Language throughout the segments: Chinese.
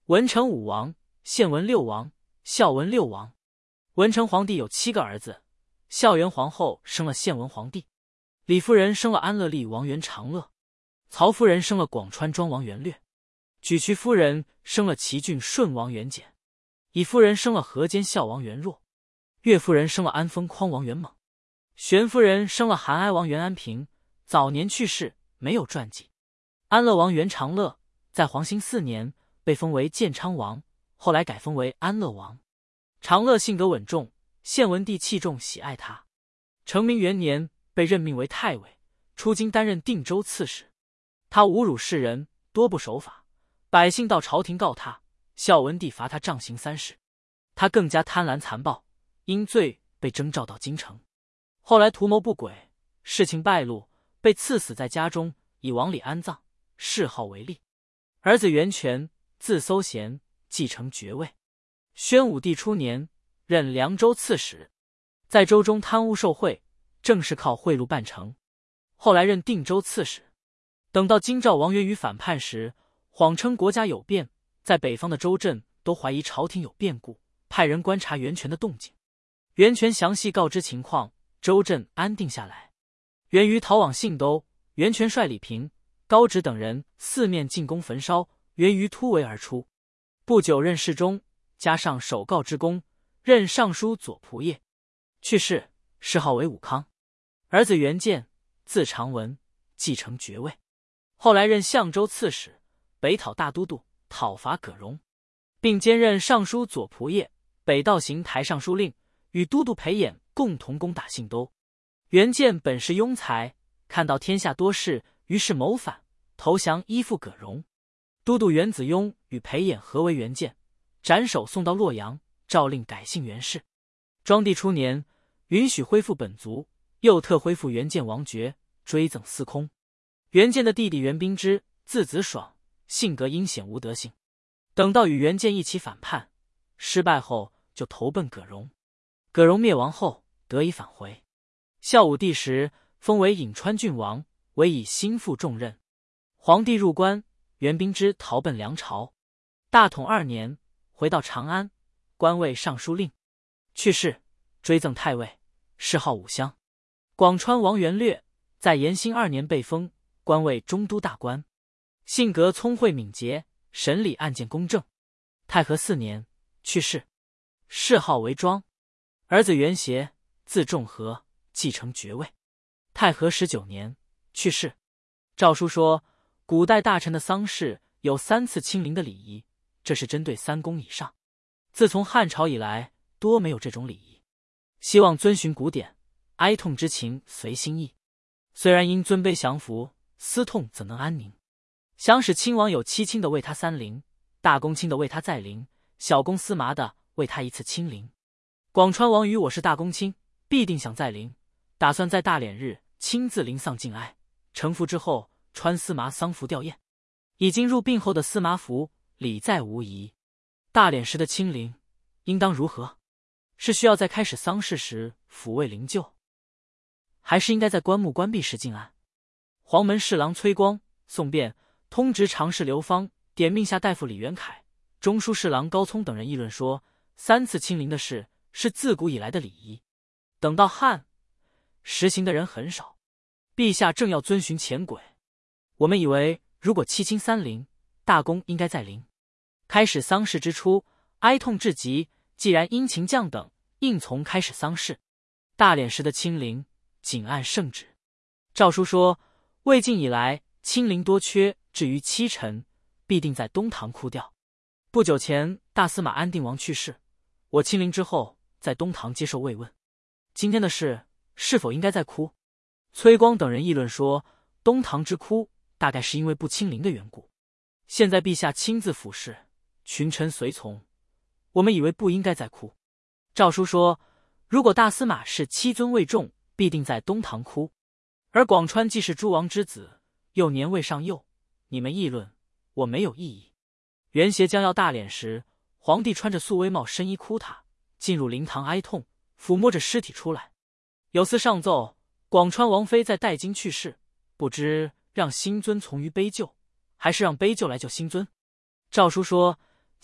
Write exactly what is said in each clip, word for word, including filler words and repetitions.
文成武王，献文六王，孝文六王。文成皇帝有七个儿子，孝元皇后生了献文皇帝，李夫人生了安乐厉王元长乐，曹夫人生了广川庄王元略，沮渠夫人生了齐郡顺王元简，乙夫人生了河间孝王元若，岳夫人生了安丰匡王元猛，玄夫人生了韩哀王元安平，早年去世，没有传记。安乐王元长乐在黄兴四年被封为建昌王，后来改封为安乐王。长乐性格稳重，献文帝器重喜爱他。成明元年被任命为太尉，出京担任定州刺史。他侮辱世人，多不守法，百姓到朝廷告他，孝文帝罚他杖刑三十。他更加贪婪残暴，因罪被征召到京城。后来图谋不轨，事情败露，被赐死在家中，以王里安葬，谥号为立。儿子元全，字搜贤，继承爵位。宣武帝初年任凉州刺史，在州中贪污受贿，正是靠贿赂办成。后来任定州刺史。等到京兆王元宇反叛时，谎称国家有变，在北方的州镇都怀疑朝廷有变故，派人观察袁权的动静。袁权详细告知情况，州镇安定下来。元宇逃往信都，袁权率李平、高直等人四面进攻焚烧，元宇突围而出。不久任侍中，加上首告之功，任尚书左仆射。去世，谥号为武康。儿子元建，字长文，继承爵位。后来任相州刺史，北讨大都督，讨伐葛荣，并兼任尚书左仆射、北道行台尚书令，与都督裴演共同攻打信都。元建本是庸才，看到天下多事，于是谋反，投降依附葛荣。都督袁子雍与裴演合围元建，斩首送到洛阳，诏令改姓袁氏。庄帝初年，允许恢复本族，又特恢复元建王爵，追赠司空。元建的弟弟元宾之，字子爽，性格阴险无德性。等到与元建一起反叛，失败后就投奔葛荣。葛荣灭亡后，得以返回。孝武帝时，封为颍川郡王，委以心腹重任。皇帝入关，元宾之逃奔梁朝。大统二年，回到长安，官位尚书令。去世，追赠太尉，谥号武襄。广川王元略在延兴二年被封，官位中都大官，性格聪慧敏捷，审理案件公正。太和四年去世，谥号为庄。儿子元协，字仲和，继承爵位。太和十九年去世。诏书说，古代大臣的丧事有三次亲临的礼仪，这是针对三公以上。自从汉朝以来，多没有这种礼仪。希望遵循古典，哀痛之情随心意。虽然因尊卑降服，思痛怎能安宁？想使亲王有七亲的为他三陵，大公卿的为他再陵，小公司麻的为他一次亲陵。广川王与我是大公卿，必定想再陵，打算在大敛日亲自临丧敬哀，成服之后穿司麻丧服吊唁。已经入殡后的司麻服，礼在无疑。大敛时的亲陵应当如何？是需要在开始丧事时抚慰灵柩，还是应该在棺木关闭时敬安？黄门侍郎崔光、宋辩、通直常侍刘芳点命下大夫李元凯、中书侍郎高聪等人议论说，三次亲临的事是自古以来的礼仪，等到汉实行的人很少，陛下正要遵循前轨。我们以为如果七亲三陵，大公应该再陵。开始丧事之初，哀痛至极，既然殷勤降等，应从开始丧事。大敛时的亲陵仅按圣旨。诏书说，魏晋以来亲陵多缺，至于七臣，必定在东堂哭掉。不久前大司马安定王去世，我亲临之后在东堂接受慰问。今天的事是否应该再哭？崔光等人议论说，东堂之哭大概是因为不亲临的缘故。现在陛下亲自俯视，群臣随从，我们以为不应该再哭。诏书说，如果大司马是七尊位重，必定在东堂哭。而广川既是诸王之子，又年未尚幼，你们议论，我没有异议。元协将要大敛时，皇帝穿着素微帽深衣哭榻，进入灵堂哀痛，抚摸着尸体出来。有司上奏，广川王妃在代京去世，不知让新尊从于卑厩，还是让卑厩来救新尊。诏书说，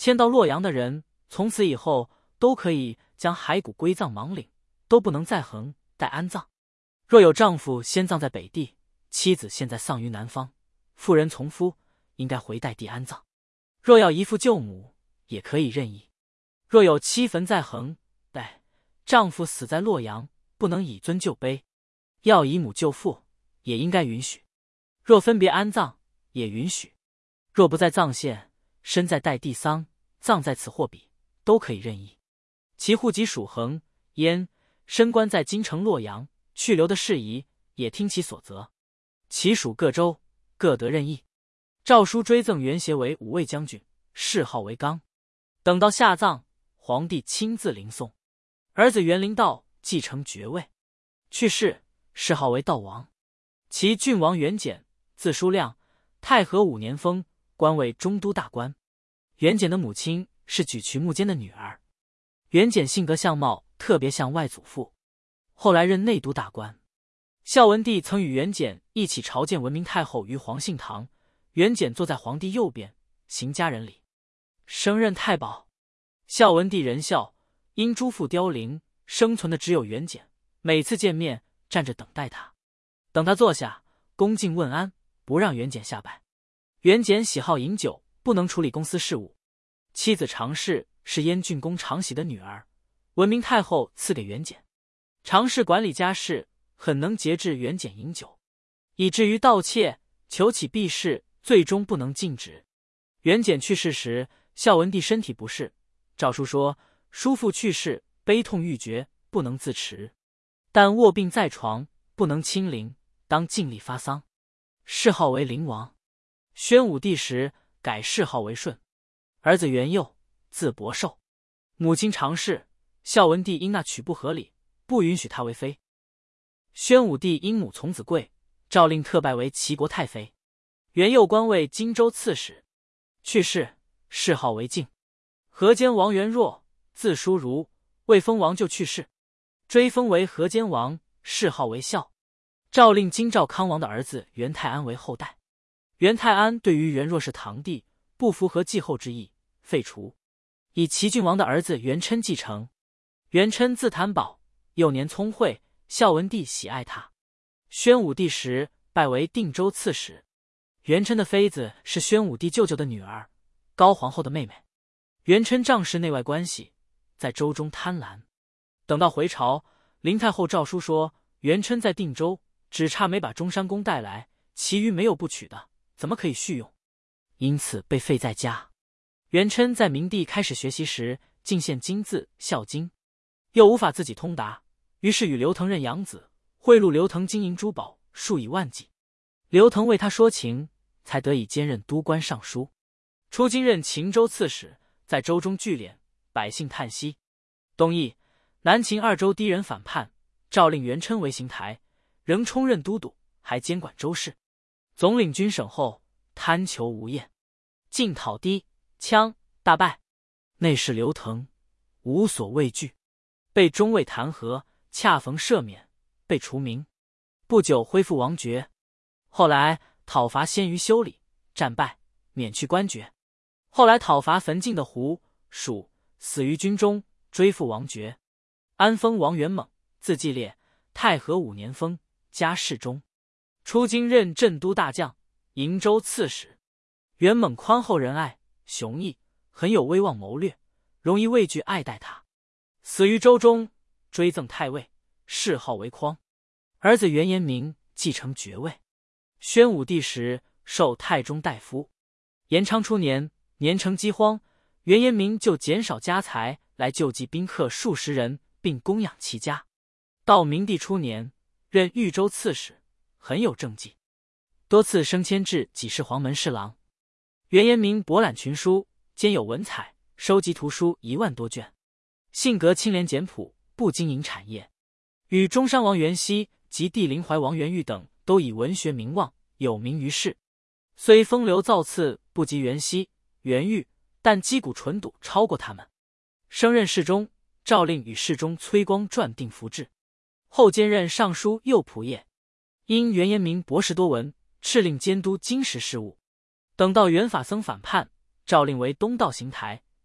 迁到洛阳的人，从此以后都可以将骸骨归葬芒岭，都不能再横待安葬。若有丈夫先葬在北地，妻子现在丧于南方，妇人从夫应该回代地安葬。若要遗父救母，也可以任意。若有妻坟在横待，丈夫死在洛阳，不能以尊就卑，要以母救父，也应该允许。若分别安葬，也允许。若不在藏县，身在代地丧，葬在此或彼，都可以任意。其户籍属衡、燕，身官在京城洛阳，去留的事宜也听其所责。其属各州，各得任意。诏书追赠元协为武卫将军，谥号为刚。等到下葬，皇帝亲自临送。儿子元灵道继承爵位，去世，谥号为道王。其郡王元简，字叔亮，太和五年封，官为中都大官。元简的母亲是举渠木坚的女儿。元简性格相貌特别像外祖父，后来任内都大官。孝文帝曾与元简一起朝见文明太后于皇信堂，元简坐在皇帝右边，行家人礼，升任太保。孝文帝仁孝，因诸父凋零，生存的只有元简，每次见面站着等待他，等他坐下，恭敬问安，不让元简下拜。元简喜好饮酒，不能处理公司事务。妻子常氏是燕郡公常喜的女儿，文明太后赐给元简。常氏管理家事，很能节制元简饮酒，以至于盗窃、求起避世，最终不能禁止。元简去世时，孝文帝身体不适，诏书说叔父去世，悲痛欲绝，不能自持，但卧病在床，不能亲临，当尽力发丧，谥号为灵王。宣武帝时改谥号为顺。儿子元佑，字伯寿，母亲常氏，孝文帝因那娶不合理，不允许他为妃。宣武帝因母从子贵，诏令特拜为齐国太妃。元佑官位荆州刺史，去世，谥号为敬。河间王元若，字叔如，未封王就去世，追封为河间王，谥号为孝。诏令京兆康王的儿子元泰安为后代。元泰安对于元若是堂弟，不符合继后之意，废除，以齐郡王的儿子元琛继承。元琛字谭宝，幼年聪慧，孝文帝喜爱他。宣武帝时拜为定州刺史。元琛的妃子是宣武帝舅舅的女儿，高皇后的妹妹。元琛仗势内外关系，在州中贪婪。等到回朝，林太后诏书说元琛在定州，只差没把中山公带来，其余没有不娶的，怎么可以续用？因此被废在家。元琛在明帝开始学习时，竟献金字《孝经》，又无法自己通达，于是与刘腾认养子，贿赂刘腾金银珠宝数以万计。刘腾为他说情，才得以兼任都官尚书。出京任秦州刺史，在州中聚敛，百姓叹息。冬邑、南秦二州低人反叛，诏令元琛为行台，仍充任都督，还监管州事。总领军省后，贪求无厌，进讨低羌，大败。内侍刘腾无所畏惧，被中尉弹劾，恰逢赦免，被除名。不久恢复王爵。后来讨伐鲜于修理，战败，免去官爵。后来讨伐焚晋的胡、蜀，死于军中，追复王爵。安封王元猛，字季烈，太和五年封，加侍中。出京任镇都大将，营州刺史。元猛宽厚仁爱，雄毅，很有威望谋略，容易畏惧爱戴他。死于州中，追赠太尉，谥号为匡。儿子元延明继承爵位。宣武帝时授太中大夫。延昌初年，年成饥荒，元延明就减少家财来救济宾客数十人，并供养其家。到明帝初年，任豫州刺史，很有政绩，多次升迁至给事黄门侍郎。元延明博览群书，兼有文采，收集图书一万多卷，性格清廉简朴，不经营产业。与中山王元熙及帝林怀王元玉等都以文学名望，有名于世。虽风流造次不及元熙、元玉，但击鼓纯笃超过他们。升任侍中，诏令与侍中崔光撰定符志。后兼任尚书右仆射。因元延明博识多闻，敕令监督经史事务。等到元法僧反叛，诏令为东道行台，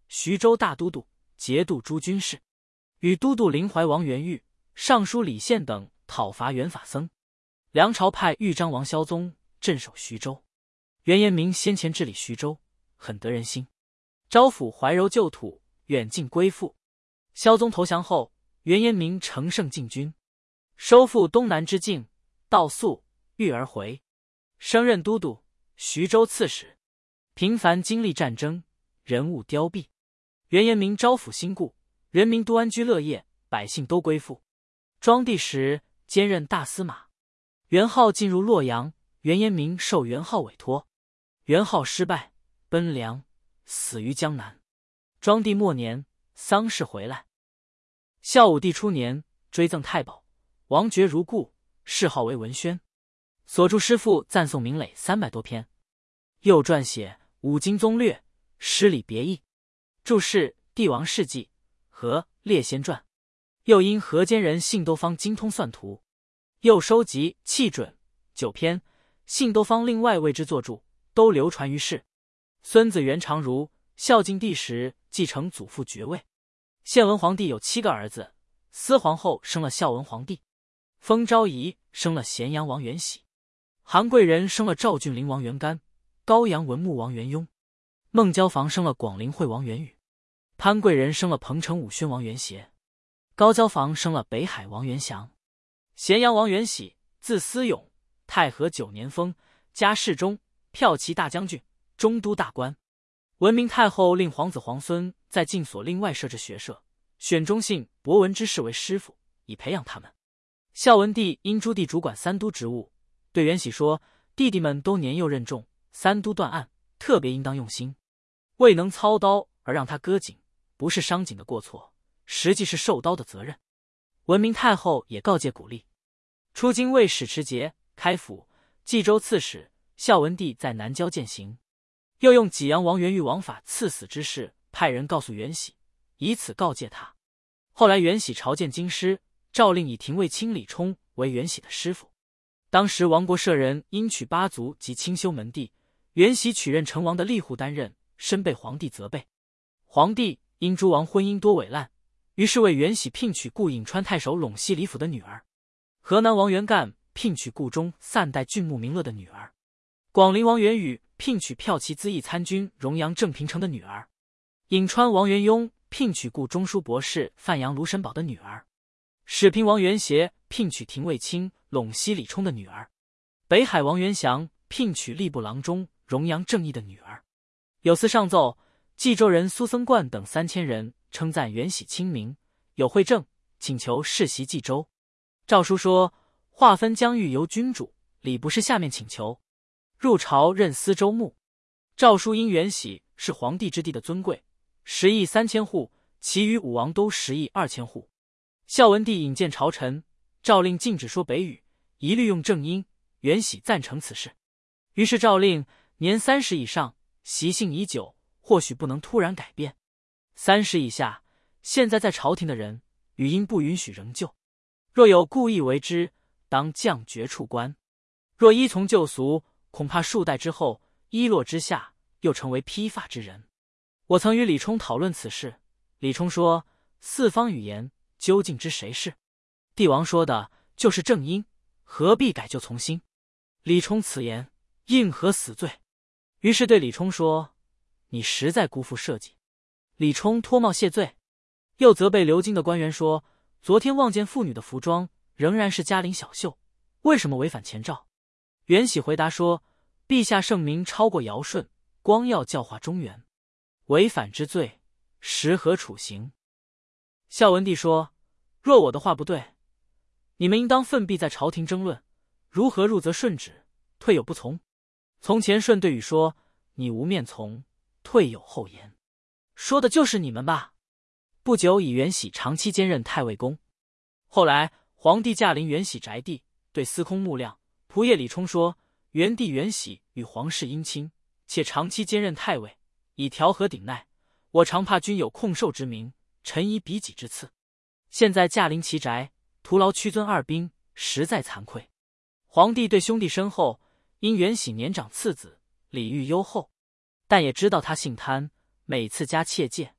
徐州大都督，节度诸军事，与都督临淮王元玉、尚书李宪等讨伐元法僧。梁朝派豫章王萧宗镇守徐州。袁延明先前治理徐州，很得人心，招抚怀柔旧土，远近归附。萧宗投降后，袁延明乘胜进军，收复东南之境，到宿豫而回，升任都督、徐州刺史。频繁经历战争，人物凋敝。袁延明招抚新故，人民都安居乐业，百姓都归附。庄帝时兼任大司马。元昊进入洛阳，袁延明受元昊委托。元昊失败，奔梁，死于江南。庄帝末年，丧事回来。孝武帝初年，追赠太保，王爵如故，谥号为文宣。所著诗赋赞颂名累三百多篇，又撰写五经宗略、诗礼别义，注释帝王事迹和列仙传。又因河间人信兜方精通算图，又收集气准九篇，信兜方另外为之作注，都流传于世。孙子元长如孝敬帝时继承祖父爵位。献文皇帝有七个儿子，司皇后生了孝文皇帝，封昭仪生了咸阳王元喜，韩贵人生了赵郡陵王元干，高阳文穆王元雍，孟郊房生了广陵惠王元宇，潘贵人生了彭城武宣王元协，高郊房生了北海王元祥。咸阳王元喜，字思勇，太和九年封，加侍中、骠骑大将军、中都大官。文明太后令皇子皇孙在禁所另外设置学社，选忠信、博闻之士为师傅，以培养他们。孝文帝因朱棣主管三都职务，对元喜说：“弟弟们都年幼任重，三都断案，特别应当用心。未能操刀而让他割颈，不是伤颈的过错，实际是受刀的责任。”文明太后也告诫鼓励。出京为使持节、开府、冀州刺史。孝文帝在南郊践行，又用济阳王元玉王法赐死之事，派人告诉元喜，以此告诫他。后来元喜朝见京师，诏令以廷尉卿李冲为元喜的师傅。当时亡国舍人因娶八族及清修门第，元喜取任成王的吏户担任，深被皇帝责备。皇帝因诸王婚姻多伪烂，于是为元喜聘娶顾颍川太守陇西李府的女儿，河南王元干聘娶顾中散代郡牧明乐的女儿，广陵王元宇聘娶骠骑资议参军荣阳郑平城的女儿，颍川王元雍聘娶顾中书博士范阳卢神宝的女儿，始平王元协聘娶廷尉卿陇西李冲的女儿，北海王元祥聘娶吏部郎中荣阳正义的女儿。有司上奏，冀州人苏僧冠等三千人称赞元喜亲民，有惠政，请求世袭冀州。诏书说，划分疆域由君主，礼部是下面请求。入朝任司州牧。诏书因元喜是皇帝之地的尊贵，十亿三千户，其余武王都十亿二千户。孝文帝引荐朝臣，诏令禁止说北语，一律用正音。元喜赞成此事，于是诏令年三十以上，习性已久，或许不能突然改变；三十以下，现在在朝廷的人，语音不允许仍旧。若有故意为之，当降爵处官。若依从旧俗，恐怕数代之后，一落之下，又成为披发之人。我曾与李冲讨论此事，李冲说：“四方语言究竟知谁是？帝王说的就是正音，何必改旧从新？”李冲此言应和死罪，于是对李冲说：“你实在辜负社稷。”李冲脱帽谢罪，又责备留京的官员说：“昨天望见妇女的服装仍然是嘉陵小袖，为什么违反前诏？”元喜回答说：“陛下圣明超过尧舜，光耀教化中原，违反之罪，实何处刑？”孝文帝说：“若我的话不对，你们应当奋臂在朝廷争论，如何入则顺旨，退有不从。从前舜对禹说：‘你无面从，退有后言’，说的就是你们吧。”不久，以元喜长期兼任太尉公。后来皇帝驾临元喜宅地，对司空穆亮、仆射李冲说：“元帝元喜与皇室姻亲，且长期兼任太尉，以调和顶耐。我常怕君有控受之名，臣以比己之赐。现在驾临其宅，徒劳屈尊二宾，实在惭愧。”皇帝对兄弟深厚，因元喜年长次子，礼遇优厚，但也知道他性贪，每次加切戒，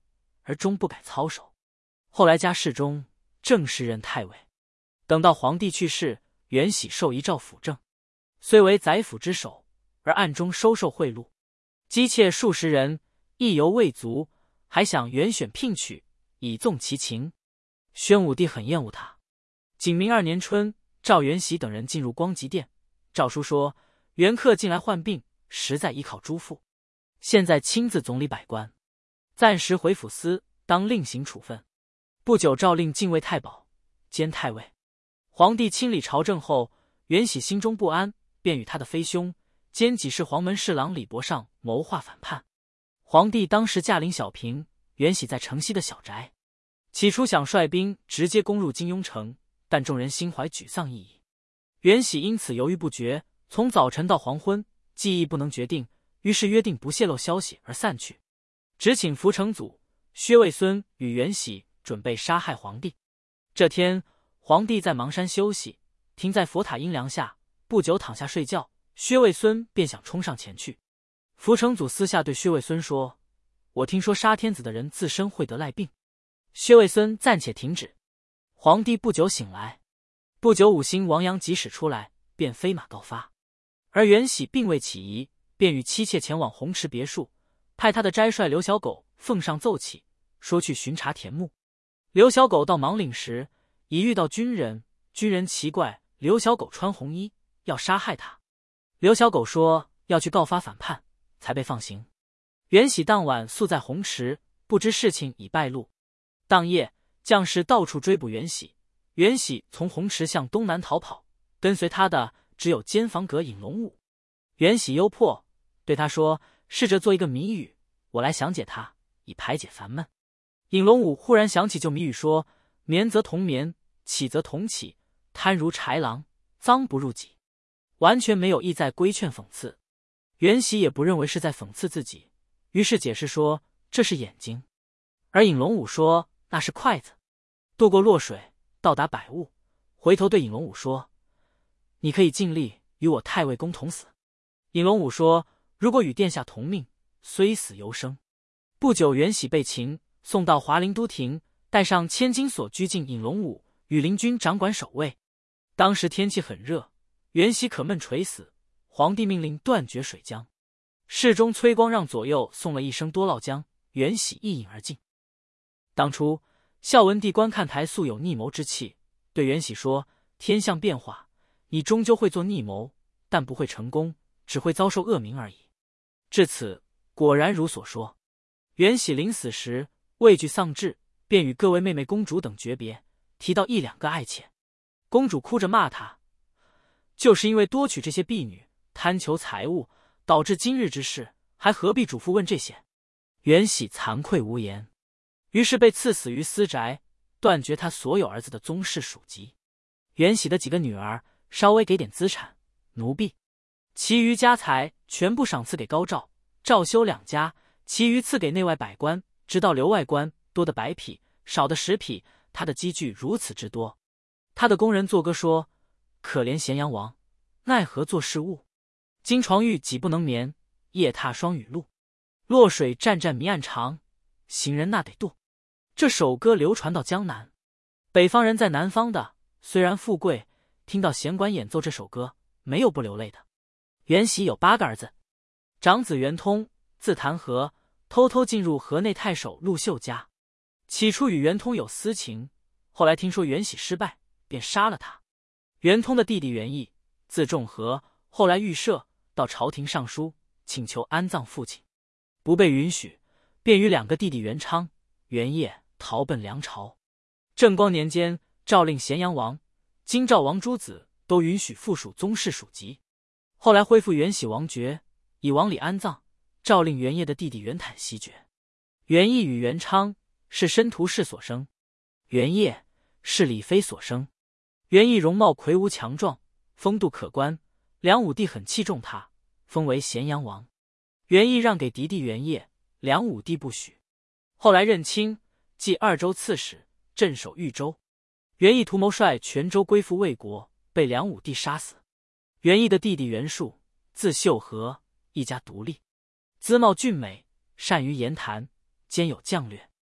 而终不改操守。后来加侍中，正式任太尉。等到皇帝去世，袁喜受遗诏辅政，虽为宰辅之首，而暗中收受贿赂，姬妾数十人，意犹未足，还想袁选聘娶，以纵其情。宣武帝很厌恶他。景明二年春，召袁喜等人进入光极殿，诏书说袁克近来患病，实在依靠诸父，现在亲自总理百官，暂时回府司，当另行处分。不久诏令禁卫太保，兼太尉。皇帝亲理朝政后，袁喜心中不安，便与他的妃兄兼给事黄门侍郎李伯尚谋划反叛。皇帝当时驾临小平，袁喜在城西的小宅。起初想率兵直接攻入金庸城，但众人心怀沮丧意义，袁喜因此犹豫不决，从早晨到黄昏，计议不能决定，于是约定不泄露消息而散去，只请福成祖、薛卫孙与袁喜准备杀害皇帝。这天，皇帝在邙山休息，停在佛塔阴凉下，不久躺下睡觉，薛卫孙便想冲上前去。福成祖私下对薛卫孙说：“我听说杀天子的人自身会得赖病。”薛卫孙暂且停止。皇帝不久醒来，不久五星王阳即使出来，便飞马告发。而袁喜并未起疑，便与妻妾前往红池别墅，派他的斋帅刘小狗奉上奏起，说去巡查田牧。刘小狗到芒岭时，已遇到军人，军人奇怪刘小狗穿红衣，要杀害他。刘小狗说要去告发反叛，才被放行。袁喜当晚宿在红池，不知事情已败露。当夜，将士到处追捕袁喜，袁喜从红池向东南逃跑，跟随他的只有监房阁尹龙武。袁喜忧迫，对他说：“试着做一个谜语，我来详解它，以排解烦闷。”尹龙武忽然想起旧谜语说：“眠则同眠，起则同起，贪如豺狼，脏不入己。”完全没有意在规劝讽刺。袁喜也不认为是在讽刺自己，于是解释说这是眼睛，而尹龙武说那是筷子。渡过洛水，到达百物，回头对尹龙武说：“你可以尽力与我太尉公同死。”尹龙武说：“如果与殿下同命，虽死犹生。”不久，袁喜被擒，送到华陵都亭，带上千金锁拘禁尹龙武，羽林军掌管守卫。当时天气很热，袁喜可闷垂死，皇帝命令断绝水浆。侍中崔光让左右送了一升多酪浆，袁喜一饮而尽。当初孝文帝观看台素有逆谋之气，对袁喜说：“天象变化，你终究会做逆谋，但不会成功，只会遭受恶名而已。”至此，果然如所说。袁喜临死时畏惧丧志，便与各位妹妹公主等诀别，提到一两个爱妾。公主哭着骂他，就是因为多娶这些婢女，贪求财物，导致今日之事，还何必嘱咐问这些？袁喜惭愧无言，于是被赐死于私宅，断绝他所有儿子的宗室属籍。袁喜的几个女儿稍微给点资产奴婢，其余家财全部赏赐给高照、赵修两家，其余赐给内外百官，直到刘外官多的百匹，少的十匹，他的积聚如此之多。他的工人作歌说：“可怜咸阳王，奈何做事误？金床玉几不能眠，夜踏霜雨路。洛水湛湛迷暗长，行人那得渡。”这首歌流传到江南，北方人在南方的，虽然富贵，听到弦管演奏这首歌，没有不流泪的。袁喜有八个儿子，长子袁通，字弹劾，偷偷进入河内太守陆秀家。起初与袁通有私情，后来听说袁喜失败，便杀了他。袁通的弟弟袁毅，字仲和，后来预设，到朝廷上书，请求安葬父亲，不被允许，便与两个弟弟袁昌、袁业逃奔梁朝。正光年间，诏令咸阳王、京兆王诸子都允许附属宗室属籍。后来恢复袁喜王爵，以王礼安葬，诏令袁业的弟弟袁坦袭爵。袁毅与袁昌是申屠氏所生，袁业是李妃所生。袁毅容貌魁梧强壮，风度可观，梁武帝很器重他，封为咸阳王。袁毅让给嫡弟袁业，梁武帝不许。后来任卿，即二州刺史，镇守豫州。袁毅图谋率全州归附魏国，被梁武帝杀死。袁毅的弟弟袁术，字秀和，一家独立，姿貌俊美，善于言谈，兼有将略。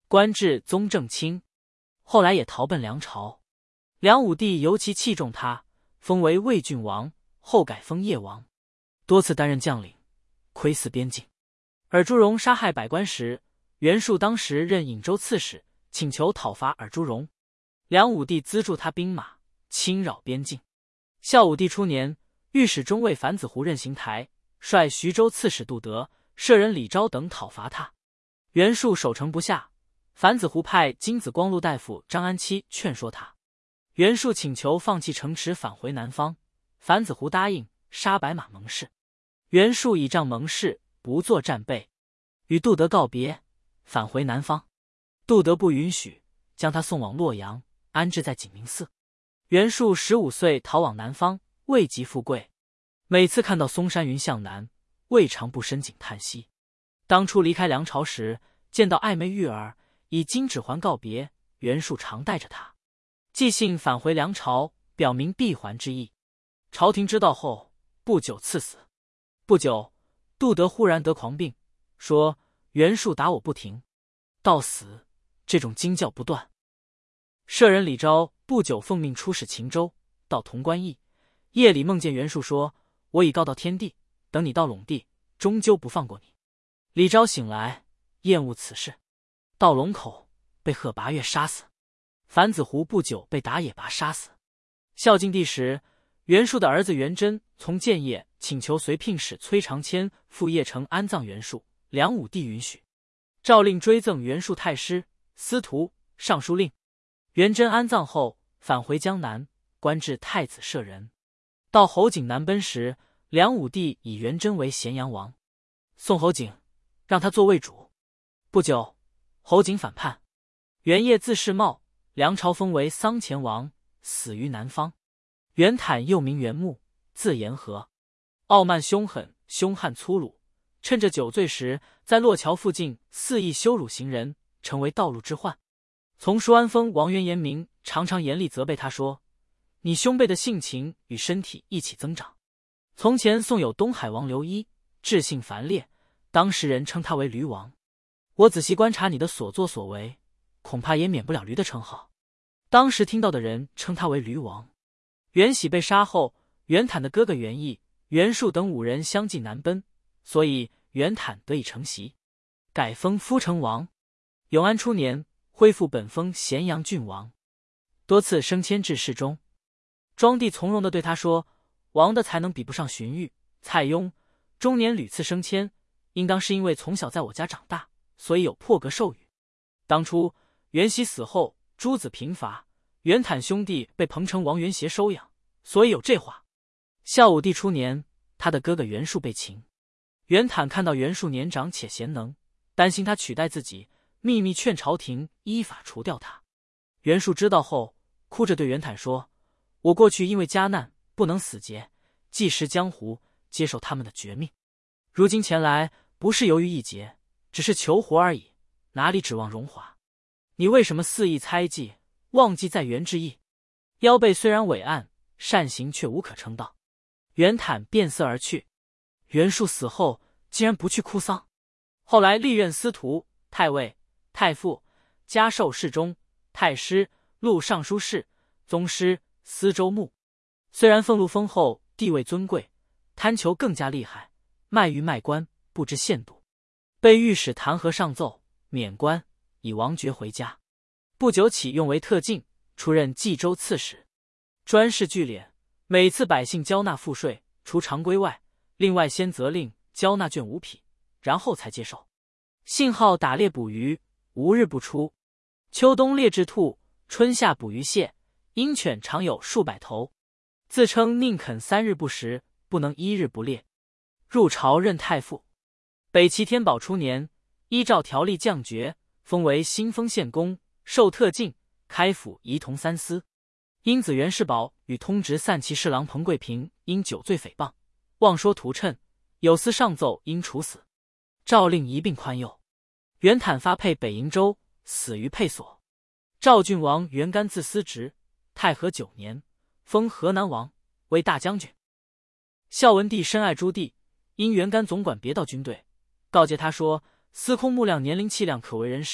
官至宗正卿，后来也逃奔梁朝。梁武帝尤其器重他，封为魏郡王，后改封叶王，多次担任将领，窥伺边境。尔朱荣杀害百官时，袁术当时任颍州刺史，请求讨伐尔朱荣。梁武帝资助他兵马，侵扰边境。孝武帝初年，御史中尉樊子湖任行台，率徐州刺史杜德、舍人李昭等讨伐他。袁术守城不下，樊子湖派金子光禄大夫张安期劝说他。袁术请求放弃城池，返回南方。樊子湖答应，杀白马盟誓。袁术倚仗盟誓，不做战备，与杜德告别，返回南方。杜德不允许，将他送往洛阳，安置在景明寺。袁术十五岁逃往南方，未及富贵。每次看到嵩山云向南，未尝不深井叹息。当初离开梁朝时，见到爱妹玉儿，以金指环告别，袁术常带着她。寄信返回梁朝，表明闭还之意。朝廷知道后，不久赐死。不久，杜德忽然得狂病，说袁术打我不停，到死这种惊叫不断。舍人李昭不久奉命出使秦州，到潼关驿，夜里梦见袁术说：“我已告到天地，等你到陇地，终究不放过你。”李昭醒来，厌恶此事，到陇口被贺拔岳杀死。樊子湖不久被打野拔杀死。孝敬帝时，袁术的儿子袁真从建业请求随聘使崔长谦赴邺城安葬袁术，梁武帝允许，诏令追赠袁术太师、司徒、尚书令。袁真安葬后，返回江南，官至太子舍人。到侯景南奔时，梁武帝以袁真为咸阳王，宋侯景，让他做魏主。不久，侯景反叛，袁业字世茂，梁朝封为桑乾王，死于南方。袁坦又名袁穆，字延和，傲慢凶狠，凶悍粗鲁，趁着酒醉时，在洛桥附近肆意羞辱行人，成为道路之患。从舒安封王元严明常常严厉责备他说：“你兄辈的性情与身体一起增长。”从前宋有东海王刘一，志性繁烈，当时人称他为驴王。我仔细观察你的所作所为，恐怕也免不了驴的称号。当时听到的人称他为驴王。袁喜被杀后，袁坦的哥哥袁义、袁术等五人相继南奔，所以袁坦得以承袭，改封夫成王。永安初年，恢复本封咸阳郡王，多次升迁至侍中。庄帝从容地对他说：“王的才能比不上荀彧、蔡邕，中年屡次升迁，应当是因为从小在我家长大，所以有破格授予。当初袁熙死后，诸子贫乏，袁坦兄弟被彭城王袁协收养，所以有这话。孝武帝初年，他的哥哥袁术被擒，袁坦看到袁术年长且贤能，担心他取代自己，秘密劝朝廷依法除掉他。袁术知道后，哭着对袁坦说：“我过去因为家难不能死节，济世江湖，接受他们的绝命。如今前来，不是由于义节，只是求活而已，哪里指望荣华？你为什么肆意猜忌，忘记在袁之意？腰背虽然伟岸，善行却无可称道。”袁坦变色而去。袁术死后，竟然不去哭丧。后来历任司徒、太尉、太傅，加授侍中、太师、录尚书事、宗师、司州牧。虽然俸禄丰厚，地位尊贵，贪求更加厉害，卖鱼卖官，不知限度，被御史弹劾上奏，免官，以王爵回家。不久起用为特进，出任冀州刺史，专事聚敛，每次百姓交纳赋税，除常规外，另外先责令交纳卷五匹，然后才接受。信号打猎捕鱼，无日不出。秋冬猎雉兔，春夏捕鱼蟹，鹰犬常有数百头。自称宁肯三日不食，不能一日不猎。入朝任太傅。北齐天宝初年，依照条例降爵，封为新丰县公，授特进，开府仪同三司。因子袁世宝与通直散骑侍郎彭贵平因酒醉诽谤，妄说屠谶，有司上奏应处死，诏令一并宽宥。袁坦发配北瀛州，死于配所。赵郡王袁干自司职，太和九年，封河南王，为大将军。孝文帝深爱朱棣，因袁干总管别道军队，告诫他说：“司空穆亮年龄气量可为人师，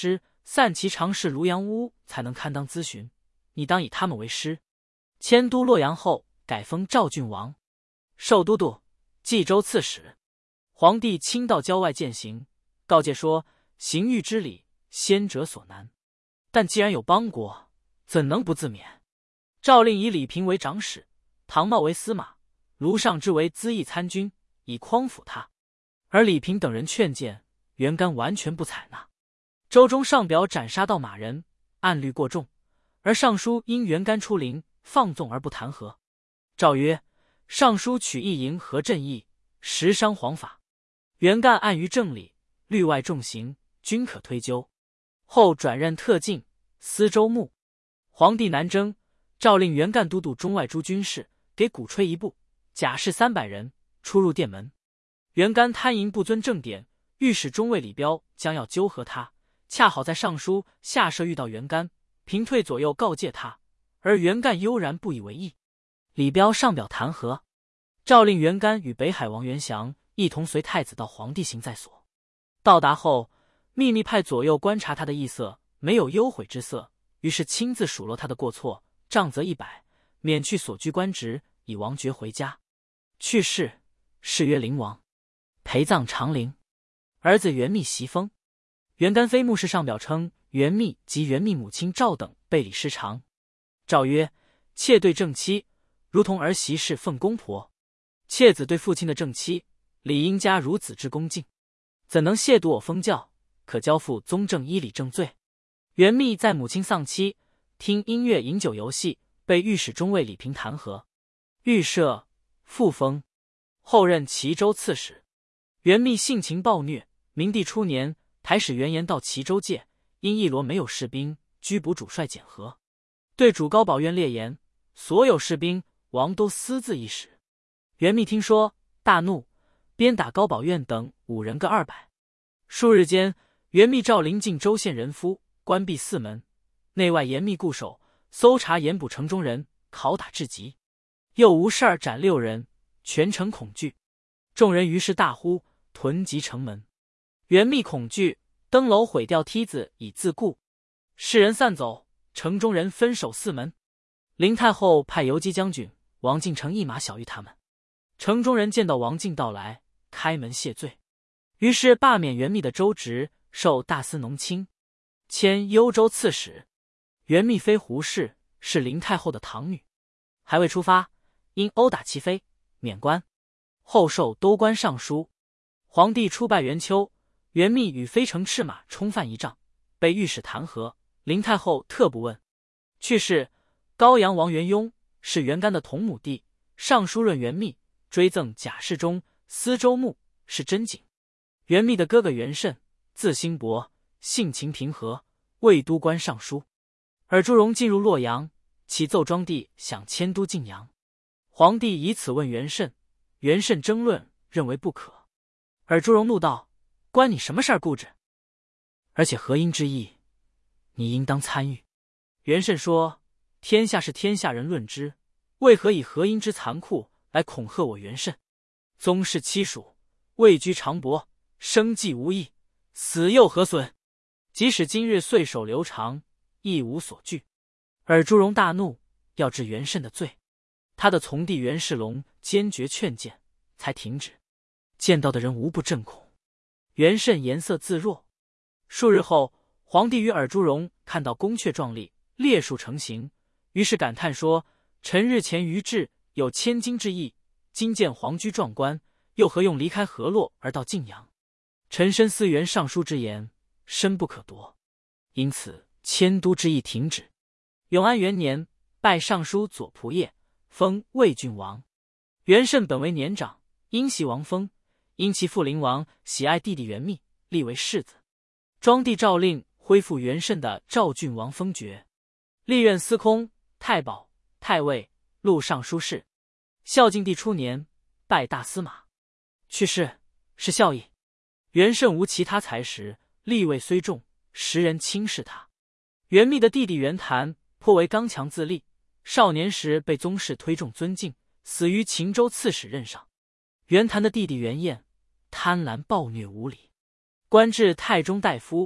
散骑常侍卢阳屋才能堪当咨询，你当以他们为师。迁都洛阳后，改封赵郡王，授都督、冀州刺史。皇帝亲到郊外践行，告诫说：刑狱之礼，先者所难。但既然有邦国，怎能不自勉？诏令以李平为长史，唐茂为司马，卢尚之为资议参军，以匡抚他。而李平等人劝谏，袁干完全不采纳。周中上表斩杀盗马人，案律过重，而尚书因袁干出陵，放纵而不弹劾。诏曰：尚书取义营和正义，实伤皇法。袁干案于正理，律外重刑，均可推究。后转任特进、司州牧。皇帝南征，诏令袁干都督中外诸军事，给鼓吹一部，甲士三百人，出入殿门。袁干贪淫不遵正典，御史中尉李彪将要纠合他，恰好在尚书下设遇到袁干，平退左右告诫他，而袁干悠然不以为意。李彪上表弹劾，诏令袁干与北海王元祥一同随太子到皇帝行在所。到达后，秘密派左右观察他的异色，没有忧悔之色，于是亲自数落他的过错，杖责一百，免去所居官职，以王爵回家。去世，谥曰灵王，陪葬长陵。儿子袁密袭封。袁干妃墓室上表称，袁密及袁密母亲赵等备礼失常。诏曰：妾对正妻，如同儿媳侍奉公婆；妾子对父亲的正妻，理应加如子之恭敬，怎能亵渎我封教？可交付宗正依礼正罪。袁密在母亲丧妻，听音乐饮酒游戏，被御史中尉李平弹劾，预赦，复封，后任齐州刺史。袁密性情暴虐，明帝初年，台使袁延到齐州界，因一罗没有士兵，拘捕主帅简和，对主高保院列言，所有士兵王都私自一使。袁密听说，大怒，鞭打高保院等五人各二百。数日间，袁密诏临近州县人夫，关闭四门，内外严密固守，搜查严捕城中人，拷打至极。又无事儿斩六人，全城恐惧。众人于是大呼，屯集城门。袁密恐惧，登楼毁掉梯子以自固。世人散走，城中人分守四门。林太后派游击将军王进乘一马小谕他们。城中人见到王进到来，开门谢罪。于是罢免袁密的州职，授大司农卿，迁幽州刺史。袁密妃胡氏是林太后的堂女，还未出发，因殴打其妃，免官。后授都官尚书。皇帝初拜元丘，袁密与妃乘赤马冲犯一仗，被御史弹劾。林太后特不问。去世，高阳王元雍是袁干的同母弟，尚书润袁密，追赠贾侍中、司州牧，是真景。袁密的哥哥袁慎，字兴伯，性情平和，卫都官尚书。尔朱荣进入洛阳，启奏庄帝想迁都晋阳。皇帝以此问袁慎，袁慎争论，认为不可。尔朱荣怒道：关你什么事儿顾着？而且河阴之役，你应当参与。袁慎说：天下是天下人论之，为何以河阴之残酷来恐吓我袁慎？宗室妻属，位居长伯，生计无益，死又何损？即使今日岁首流长，亦无所惧。尔朱荣大怒，要治袁慎的罪。他的从弟袁世龙坚决劝谏，才停止。见到的人无不震恐。袁慎颜色自若。数日后，皇帝与尔朱荣看到宫阙壮丽，列数成行，于是感叹说：臣日前于治有千金之意，今见皇居壮观，又何用离开河洛而到晋阳？臣深思袁尚书之言，深不可夺，因此迁都之意停止。永安元年，拜尚书左仆射，封魏郡王。袁慎本为年长，因袭王封，因其父灵王喜爱弟弟袁密，立为世子。庄帝诏令恢复袁慎的赵郡王封爵，历任司空、太保、太尉、录尚书事。孝敬帝初年，拜大司马。去世，是孝义。袁慎无其他才识，立位虽重，时人轻视他。袁密的弟弟袁谭颇为刚强自立，少年时被宗室推重尊敬，死于秦州刺史任上。袁谭的弟弟袁彦贪婪暴虐无礼，官至太中大夫，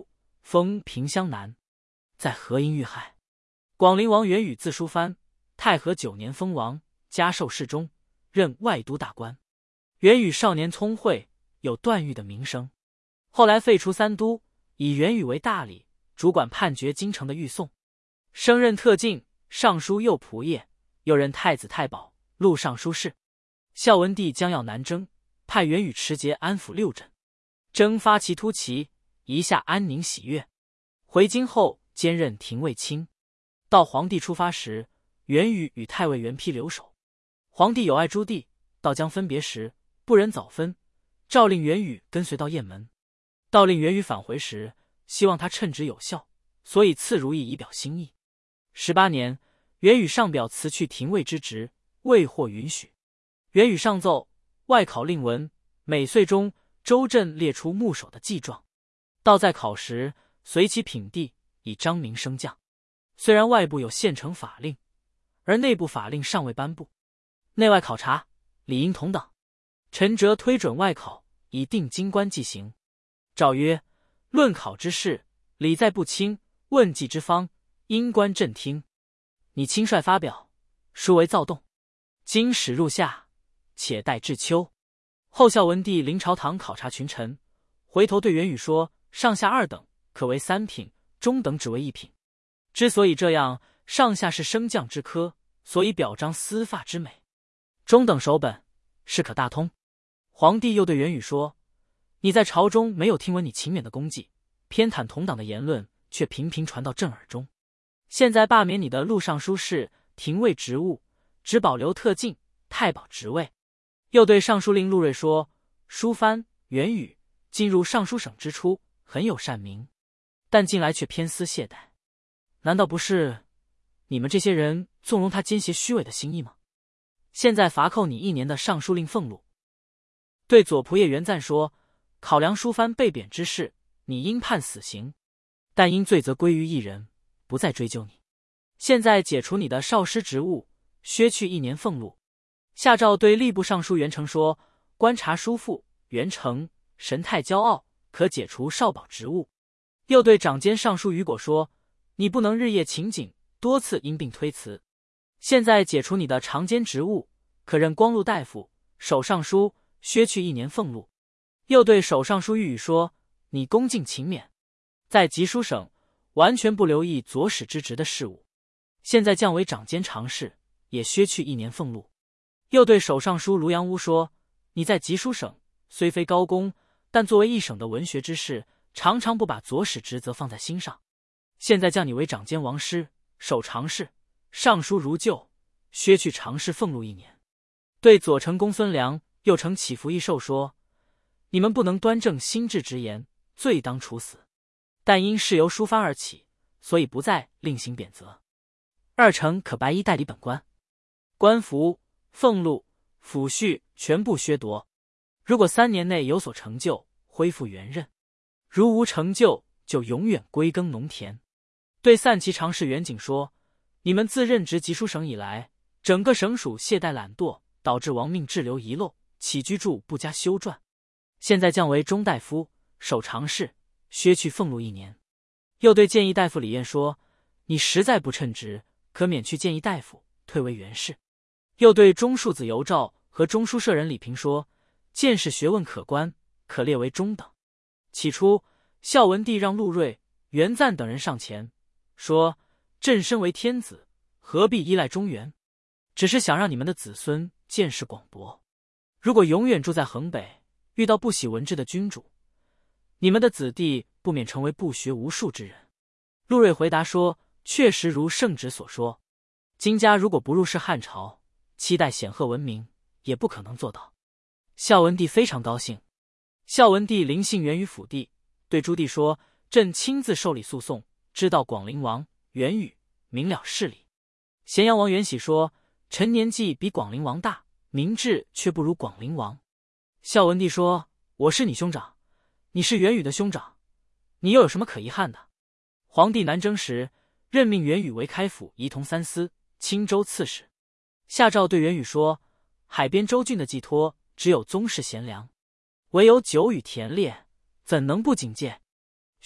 封平襄南，在河阴遇害。广陵王元宇字叔藩，太和九年封王，加授侍中，任外都大官。元宇少年聪慧，有段誉的名声。后来废除三都，以元宇为大理，主管判决京城的狱讼，升任特进、尚书右仆射，又任太子太保、录尚书事。孝文帝将要南征，派元宇持节安抚六镇，征发其突骑，一下安宁喜悦。回京后兼任廷尉卿。到皇帝出发时，元宇与太尉元丕留守。皇帝有爱朱棣，到将分别时，不忍早分，诏令元宇跟随到雁门。诏令元宇返回时，希望他称职有效，所以赐如意以表心意。十八年，元宇上表辞去廷尉之职，未获允许。元宇上奏，外考令文，每岁中州镇列出牧守的记状，到在考时，随其品第，以彰明升降。虽然外部有现成法令，而内部法令尚未颁布，内外考察理应同等。陈哲推准外考，以定京官纪行。诏曰：论考之事，理在不清，问计之方，因官朕听。你轻率发表，殊为躁动。今始入夏，且待至秋。后孝文帝临朝堂考察群臣，回头对元宇说：上下二等可为三品，中等只为一品。之所以这样，上下是升降之科，所以表彰司法之美。中等守本，是可大通。皇帝又对元宇说：你在朝中没有听闻你勤勉的功绩，偏袒同党的言论却频频传到朕耳中。现在罢免你的录尚书事、廷尉职务，只保留特进、太保职位。又对尚书令陆睿说：叔藩、元宇进入尚书省之初，很有善名，但近来却偏私懈怠。难道不是你们这些人纵容他奸邪虚伪的心意吗？现在罚扣你一年的尚书令俸禄。对左仆射元赞说：考量叔藩被贬之事，你应判死刑，但因罪责归于一人，不再追究你。现在解除你的少师职务，削去一年俸禄。下诏对吏部尚书袁成说：观察叔父袁成神态骄傲，可解除少保职务。又对长监尚书雨果说：你不能日夜勤谨，多次因病推辞。现在解除你的长监职务，可任光禄大夫、守尚书，削去一年俸禄。又对守尚书御宇说：你恭敬勤勉，在集书省完全不留意左史之职的事务，现在降为长监常侍，也削去一年俸禄。又对守尚书卢阳乌说：你在集书省虽非高公，但作为一省的文学之士，常常不把左史职责放在心上。现在降你为长监王师、守常侍，尚书如旧，削去常侍俸禄一年。对左丞公孙良、右丞乞伏义寿说：你们不能端正心智直言，罪当处死。但因事由疏藩而起，所以不再另行贬责。二丞可白衣代理本官，官服、俸禄、抚恤全部削夺。如果三年内有所成就，恢复原任；如无成就，就永远归耕农田。对散骑常侍袁景说：你们自任职集书省以来，整个省属懈怠懒惰，导致亡命滞留遗漏，起居住不加修撰。现在降为中大夫、守常侍，削去俸禄一年。又对谏议大夫李彦说：你实在不称职，可免去谏议大夫，退为原事。又对中庶子尤兆和中书舍人李平说：见识学问可观，可列为中等。起初孝文帝让陆睿、元赞等人上前说：朕身为天子，何必依赖中原？只是想让你们的子孙见识广博。如果永远住在衡北，遇到不喜文治的君主，你们的子弟不免成为不学无术之人。陆睿回答说：确实如圣旨所说，金家如果不入仕汉朝，期待显赫文明，也不可能做到。孝文帝非常高兴。孝文帝临幸元宇府邸，对朱棣说：朕亲自受理诉讼，知道广陵王元宇，明了事理。咸阳王元喜说：臣年纪比广陵王大，明智却不如广陵王。孝文帝说：我是你兄长，你是元宇的兄长，你又有什么可遗憾的？皇帝南征时，任命元宇为开府仪同三司、青州刺史。下诏对元宇说：海边州郡的寄托只有宗室贤良，唯有酒与田猎，怎能不警戒？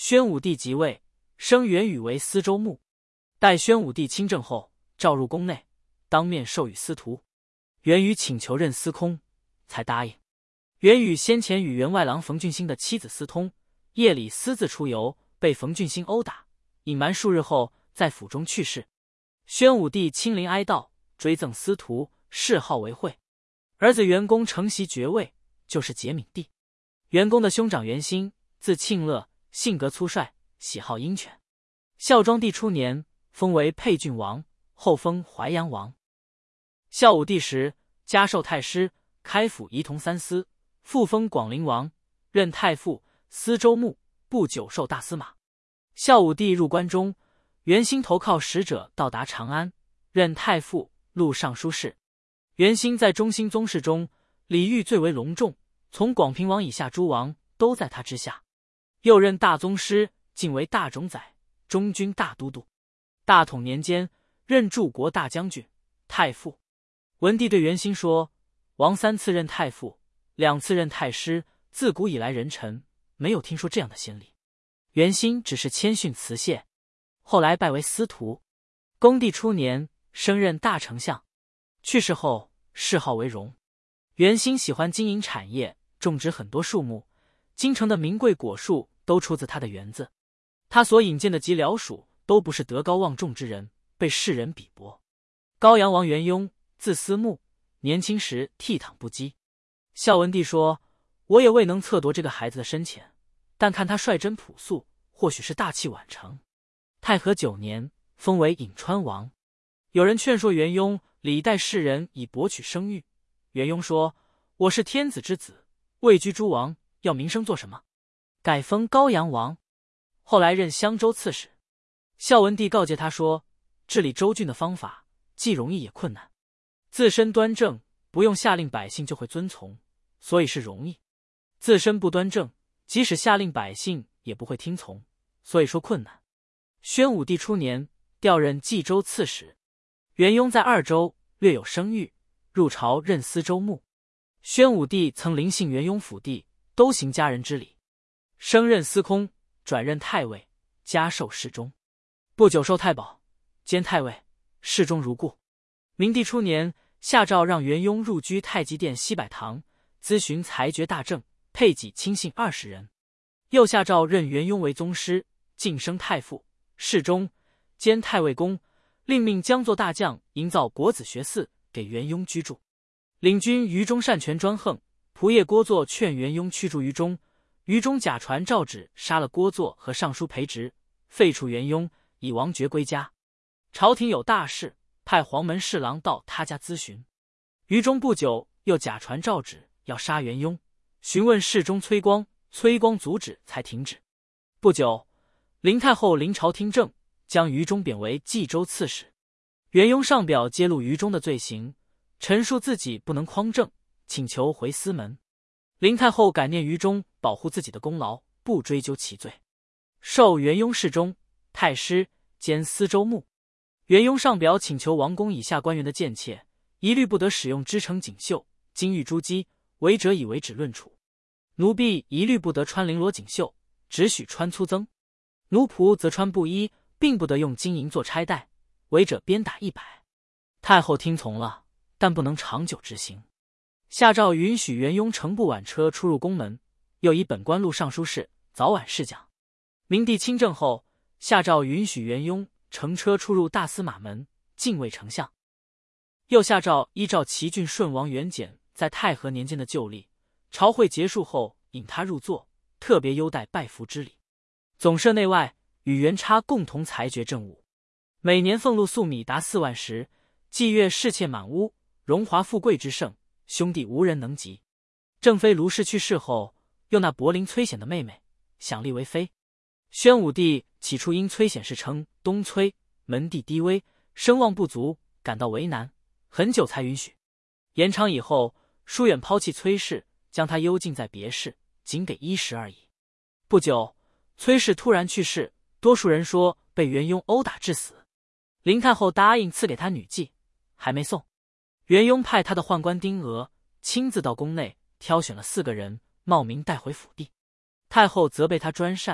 宣武帝即位，升元宇为司州牧。待宣武帝亲政后，召入宫内，当面授予司徒。元宇请求任司空，才答应。元宇先前与员外郎冯俊兴的妻子私通，夜里私自出游，被冯俊兴殴打，隐瞒数日后在府中去世。宣武帝亲临哀悼，追赠司徒，谥号为惠。儿子元恭承袭爵位，就是节闵帝。元恭的兄长元兴，字庆乐，性格粗率，喜好鹰犬。孝庄帝初年，封为沛郡王，后封淮阳王。孝武帝时，加授太师，开府仪同三司，复封广陵王，任太傅、司州牧，不久授大司马。孝武帝入关中，元兴投靠使者到达长安，任太傅、录尚书事。元兴在中兴宗室中礼遇最为隆重，从广平王以下诸王都在他之下。又任大宗师，晋为大冢宰，中军大都督。大统年间，任柱国大将军、太傅。文帝对元兴说：“王三次任太傅，两次任太师，自古以来人臣没有听说这样的先例。”元兴只是谦逊辞谢，后来拜为司徒。恭帝初年，升任大丞相。去世后，谥号为荣。元兴喜欢经营产业，种植很多树木，京城的名贵果树都出自他的园子。他所引荐的及僚属都不是德高望重之人，被世人鄙薄。高阳王元雍，字思慕，年轻时倜傥不羁。孝文帝说：“我也未能测度这个孩子的深浅，但看他率真朴素，或许是大器晚成。”太和九年，封为颍川王。有人劝说元雍礼待世人以博取声誉，元雍说：“我是天子之子，位居诸王，要名声做什么？”改封高阳王。后来任襄州刺史。孝文帝告诫他说：“治理州郡的方法，既容易也困难。自身端正，不用下令百姓就会遵从，所以是容易；自身不端正，即使下令百姓也不会听从，所以说困难。”宣武帝初年，调任冀州刺史。元雍在二州略有声誉，入朝任司州牧。宣武帝曾临幸元雍府地，都行家人之礼，升任司空，转任太尉，加授侍中。不久授太保，兼太尉，侍中如故。明帝初年，下诏让元雍入居太极殿西柏堂，咨询裁决大政，配给亲信二十人。又下诏任元雍为宗师，晋升太傅、侍中，兼太尉公，另命将作大将营造国子学寺给元雍居住。领军于中擅权专横，仆射郭作劝元雍驱逐于中，于中假传诏旨杀了郭作和尚书裴植，废除元雍，以王爵归家。朝廷有大事，派黄门侍郎到他家咨询。于中不久又假传诏旨要杀元雍，询问侍中崔光，崔光阻止才停止。不久，林太后临朝听政，将于中贬为冀州刺史。元雍上表揭露于中的罪行，陈述自己不能匡正，请求回司门。林太后感念于中保护自己的功劳，不追究其罪，授元雍侍中、太师兼司州牧。元雍上表请求王宫以下官员的贱妾，一律不得使用织成锦绣、金玉珠玑，违者以为止论处。奴婢一律不得穿绫罗锦绣，只许穿粗增。奴仆则穿布衣，并不得用金银做钗带，违者鞭打一百。太后听从了，但不能长久执行。下诏允许元雍乘步挽车出入宫门，又以本官录尚书事，早晚侍讲。明帝亲政后，下诏允许元雍乘车出入大司马门，禁卫丞相。又下诏依照齐郡顺王元简在太和年间的旧例，朝会结束后引他入座，特别优待拜服之礼。总摄内外与元叉共同裁决政务，每年俸禄粟米达四万石，祭月侍妾满屋，荣华富贵之盛，兄弟无人能及。正妃卢氏去世后，又纳柏林崔显的妹妹，享立为妃。宣武帝起初因崔显氏称东崔，门第低微，声望不足，感到为难，很久才允许。延长以后，疏远抛弃崔氏，将他幽禁在别室，仅给衣食而已。不久，崔氏突然去世，多数人说被元雍殴打致死。林太后答应赐给他女妓，还没送。元雍派他的宦官丁娥亲自到宫内挑选了四个人，冒名带回府邸。太后责备他专擅，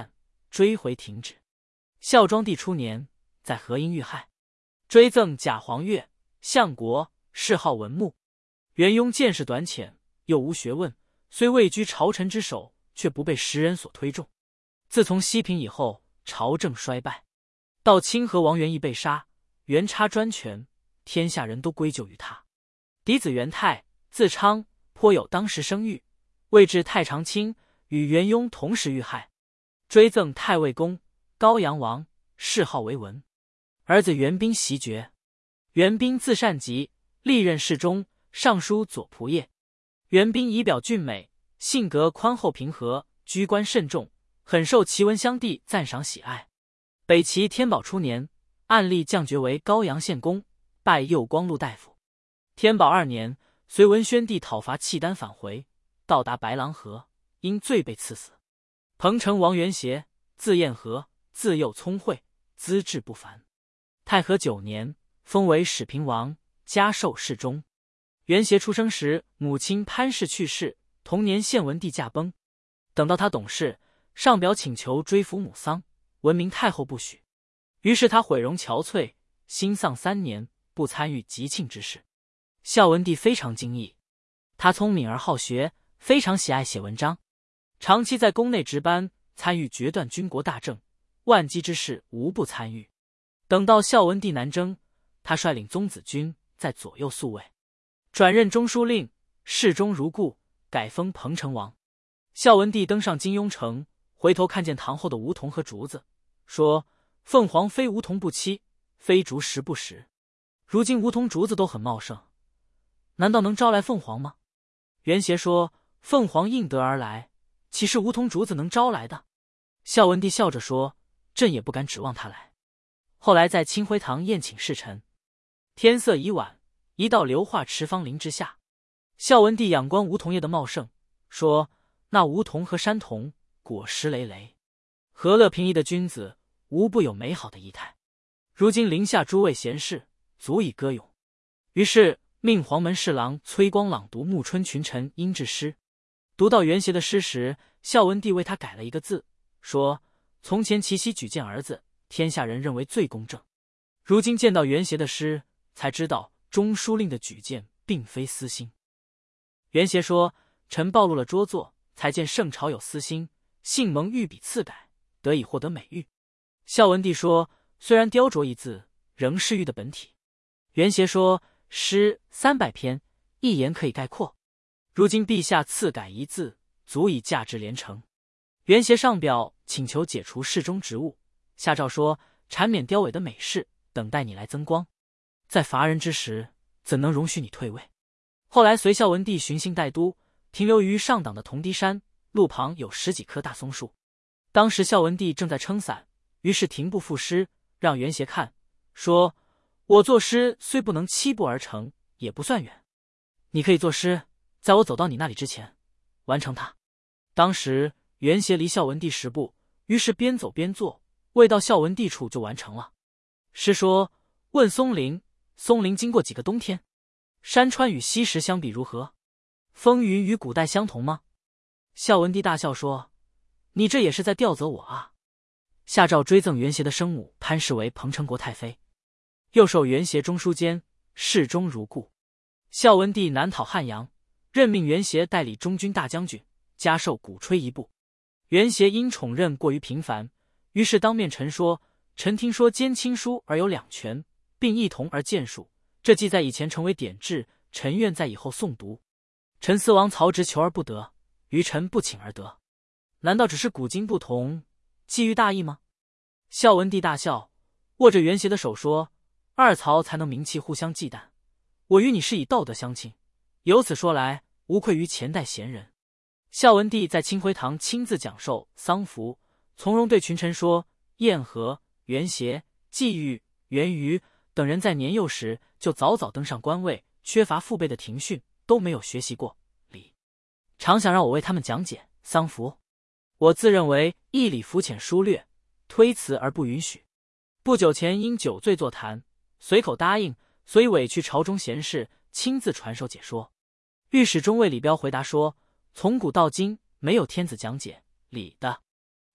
追回停止。孝庄帝初年，在河阴遇害，追赠假黄钺、相国，谥号文穆。元雍见识短浅，又无学问，虽位居朝臣之首，却不被时人所推重。自从西平以后，朝政衰败，到清河王元义被杀，元插专权，天下人都归咎于他。嫡子元泰，字昌，颇有当时声誉，位至太常卿，与元雍同时遇害，追赠太尉公、高阳王，谥号为文。儿子元彬袭爵。元彬字善吉，历任侍中、尚书左仆射。元彬仪表俊美，性格宽厚平和，居官慎重，很受齐文襄帝赞赏喜爱。北齐天宝初年，按例降爵为高阳县公，拜右光禄大夫。天宝二年，随文宣帝讨伐契丹返回，到达白狼河，因罪被赐死。彭城王元协，字彦和，自幼聪慧，资质不凡。太和九年，封为始平王，加授侍中。元协出生时，母亲潘氏去世，同年献文帝驾崩。等到他懂事，上表请求追扶母丧，闻明太后不许，于是他毁容憔悴，心丧三年，不参与吉庆之事。孝文帝非常惊异，他聪明而好学，非常喜爱写文章，长期在宫内值班，参与决断军国大政，万机之事无不参与。等到孝文帝南征，他率领宗子军在左右宿卫，转任中书令，侍中如故，改封彭城王。孝文帝登上金庸城，回头看见堂后的梧桐和竹子，说：凤凰非梧桐不栖，非竹实不实。如今梧桐竹子都很茂盛，难道能招来凤凰吗？元协说：凤凰应得而来，岂是梧桐竹子能招来的？孝文帝笑着说：朕也不敢指望他来。后来在清辉堂宴请侍臣，天色已晚，一道流化池芳林之下。孝文帝仰观梧桐叶的茂盛，说：那梧桐和山桐，果实累累，和乐平易的君子，无不有美好的仪态。如今临下诸位贤士，足以歌咏。于是命黄门侍郎崔光朗读暮春群臣应制诗。读到元协的诗时，孝文帝为他改了一个字，说：从前齐奚举荐儿子，天下人认为最公正，如今见到元协的诗，才知道中书令的举荐并非私心。元协说：臣暴露了拙作，才见圣朝有私心，幸蒙御笔赐改，得以获得美誉。孝文帝说：虽然雕琢一字，仍是玉的本体。元协说：诗三百篇，一言可以概括，如今陛下赐改一字，足以价值连城。元协上表请求解除侍中职务，下诏说：缠免雕伪的美事，等待你来增光。在伐人之时，怎能容许你退位？后来随孝文帝巡幸代都，停留于上党的铜堤山，路旁有十几棵大松树。当时孝文帝正在撑伞，于是停步赋诗，让元协看，说：我作诗虽不能七步而成，也不算远。你可以作诗，在我走到你那里之前完成它。当时元协离孝文帝十步，于是边走边做，未到孝文帝处就完成了。诗说：问松林，松林经过几个冬天？山川与昔时相比如何？风云与古代相同吗？孝文帝大笑说：你这也是在吊责我啊！下诏追赠元协的生母潘氏为彭城国太妃，又授元协中书监，侍中如故。孝文帝南讨汉阳，任命元协代理中军大将军，加授鼓吹一部。元协因宠任过于频繁，于是当面陈说：臣听说兼亲书而有两权，并异同而见数，这既在以前成为典制，臣愿在以后诵读。臣思王曹植求而不得，于臣不请而得，难道只是古今不同，基于大义吗？孝文帝大笑，握着元协的手说：二曹才能名气互相忌惮，我与你是以道德相亲，由此说来，无愧于前代贤人。孝文帝在清辉堂亲自讲授丧服，从容对群臣说：晏和、元协、季玉、元瑜等人在年幼时就早早登上官位，缺乏父辈的庭训，都没有学习过礼，常想让我为他们讲解丧服。我自认为义理肤浅疏略，推辞而不允许。不久前因酒醉座谈，随口答应，所以委屈朝中贤士亲自传授解说。御史中尉李彪回答说：从古到今没有天子讲解礼的。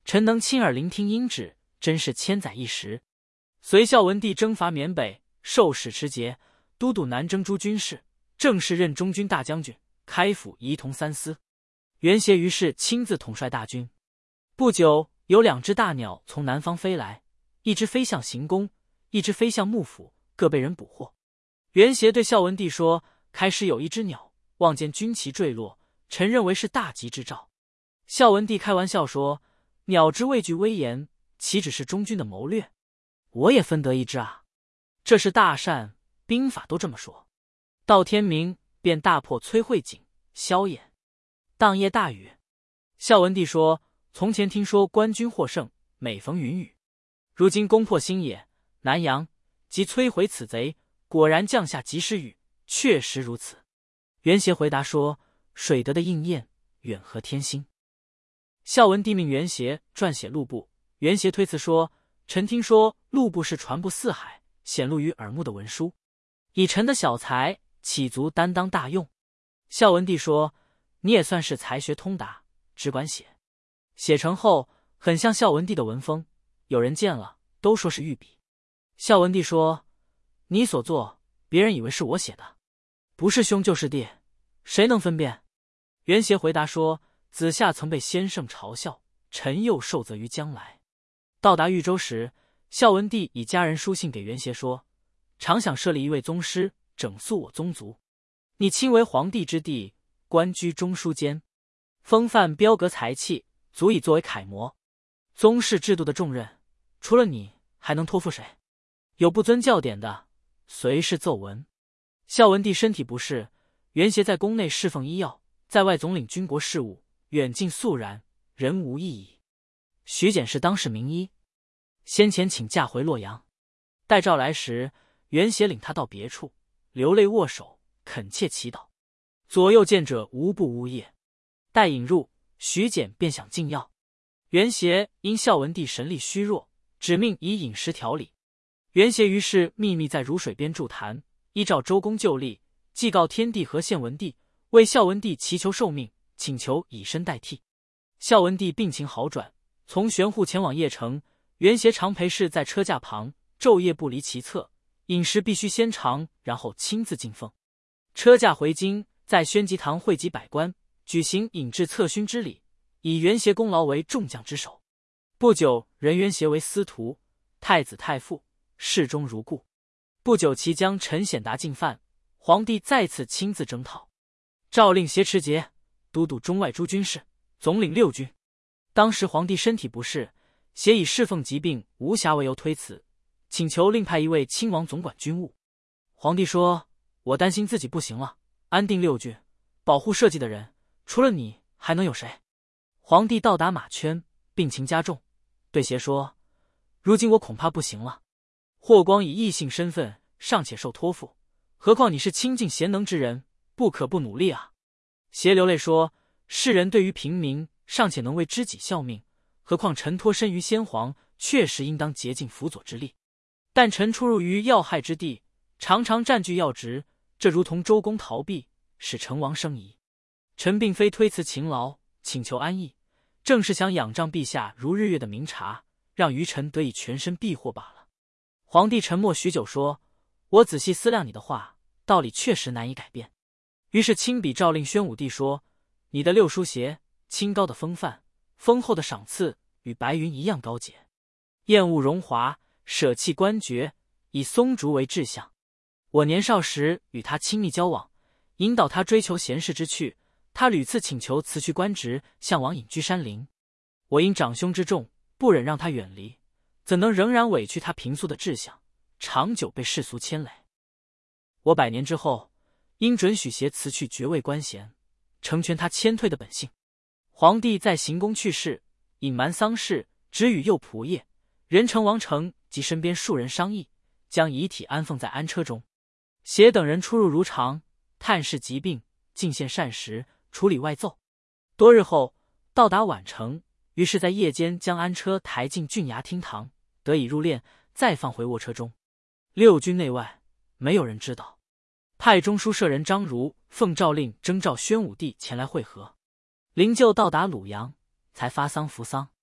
臣能亲耳聆听音旨，真是千载一时。隋孝文帝征伐缅北，受使持节，都督南征诸军事，正式任中军大将军，开府仪同三司。袁协于是亲自统帅大军。不久，有两只大鸟从南方飞来，一只飞向行宫，一只飞向幕府，各被人捕获。袁协对孝文帝说：“开始有一只鸟望见军旗坠落，臣认为是大吉之兆。”孝文帝开玩笑说：“鸟之畏惧威严，岂只是中军的谋略？我也分得一只啊！这是大善，兵法都这么说。”到天明，便大破崔慧景、萧衍。当夜大雨。孝文帝说：“从前听说官军获胜，每逢云雨，如今攻破新野、南阳，即摧毁此贼，果然降下及时雨，确实如此。”袁协回答说：“水德的应验，远合天心。”孝文帝命袁协撰写录部。袁协推辞说：“臣听说录部是传布四海、显露于耳目的文书，以臣的小才，岂足担当大用？”孝文帝说：“你也算是才学通达，只管写。”写成后，很像孝文帝的文风，有人见了，都说是御笔。孝文帝说：“你所作，别人以为是我写的，不是兄就是弟，谁能分辨？”袁协回答说：“子夏曾被先圣嘲笑，臣又受责于将来。”到达豫州时，孝文帝以家人书信给袁协说：“常想设立一位宗师，整肃我宗族。你亲为皇帝之弟，官居中书监，风范标格才气，足以作为楷模。宗室制度的重任，除了你，还能托付谁？有不遵教典的，随时奏闻。”孝文帝身体不适，袁协在宫内侍奉医药，在外总领军国事务，远近肃然，人无异议。徐简是当世名医，先前请假回洛阳，待召来时，袁协领他到别处，流泪握手，恳切祈祷。左右见者无不呜咽。待引入，徐简便想进药。袁协因孝文帝神力虚弱，指命以饮食调理。袁协于是秘密在汝水边筑坛，依照周公旧例，祭告天帝和献文帝，为孝文帝祈求寿命，请求以身代替。孝文帝病情好转，从玄户前往邺城，袁协常陪侍在车架旁，昼夜不离其侧，饮食必须先尝，然后亲自进奉。车驾回京，在宣极堂汇集百官，举行引致策勋之礼，以袁协功劳为众将之首。不久，任袁协为司徒、太子太傅，事中如故。不久，其将陈显达进犯，皇帝再次亲自征讨，诏令挟持节，都督中外诸军事，总领六军。当时皇帝身体不适，协以侍奉疾病无暇为由推辞，请求另派一位亲王总管军务。皇帝说：“我担心自己不行了，安定六军，保护社稷的人，除了你还能有谁？”皇帝到达马圈，病情加重，对协说：“如今我恐怕不行了。霍光以异姓身份尚且受托付，何况你是亲近贤能之人，不可不努力啊。”协流泪说：“世人对于平民尚且能为知己效命，何况臣托身于先皇，确实应当竭尽辅佐之力。但臣出入于要害之地，常常占据要职，这如同周公逃避，使成王生疑。臣并非推辞勤劳，请求安逸，正是想仰仗陛下如日月的明察，让余臣得以全身避祸罢了。”皇帝沉默许久，说：“我仔细思量你的话，道理确实难以改变。”于是亲笔诏令宣武帝说：“你的六书协，清高的风范，丰厚的赏赐，与白云一样高洁，厌恶荣华，舍弃官爵，以松竹为志向。我年少时与他亲密交往，引导他追求闲事之趣，他屡次请求辞去官职，向往隐居山林。我因长兄之重，不忍让他远离，怎能仍然委屈他平素的志向，长久被世俗牵累？我百年之后，应准许协辞去爵位官衔，成全他谦退的本性。”皇帝在行宫去世，隐瞒丧事，只与右仆射、人臣王成及身边数人商议，将遗体安放在安车中。协等人出入如常，探视疾病，进献膳食，处理外奏。多日后，到达宛城，于是在夜间将安车抬进郡衙厅堂，得以入殓，再放回卧车中。六军内外没有人知道。派中书舍人张儒奉诏令征召宣武帝前来会合。灵柩到达鲁阳，才发丧服丧。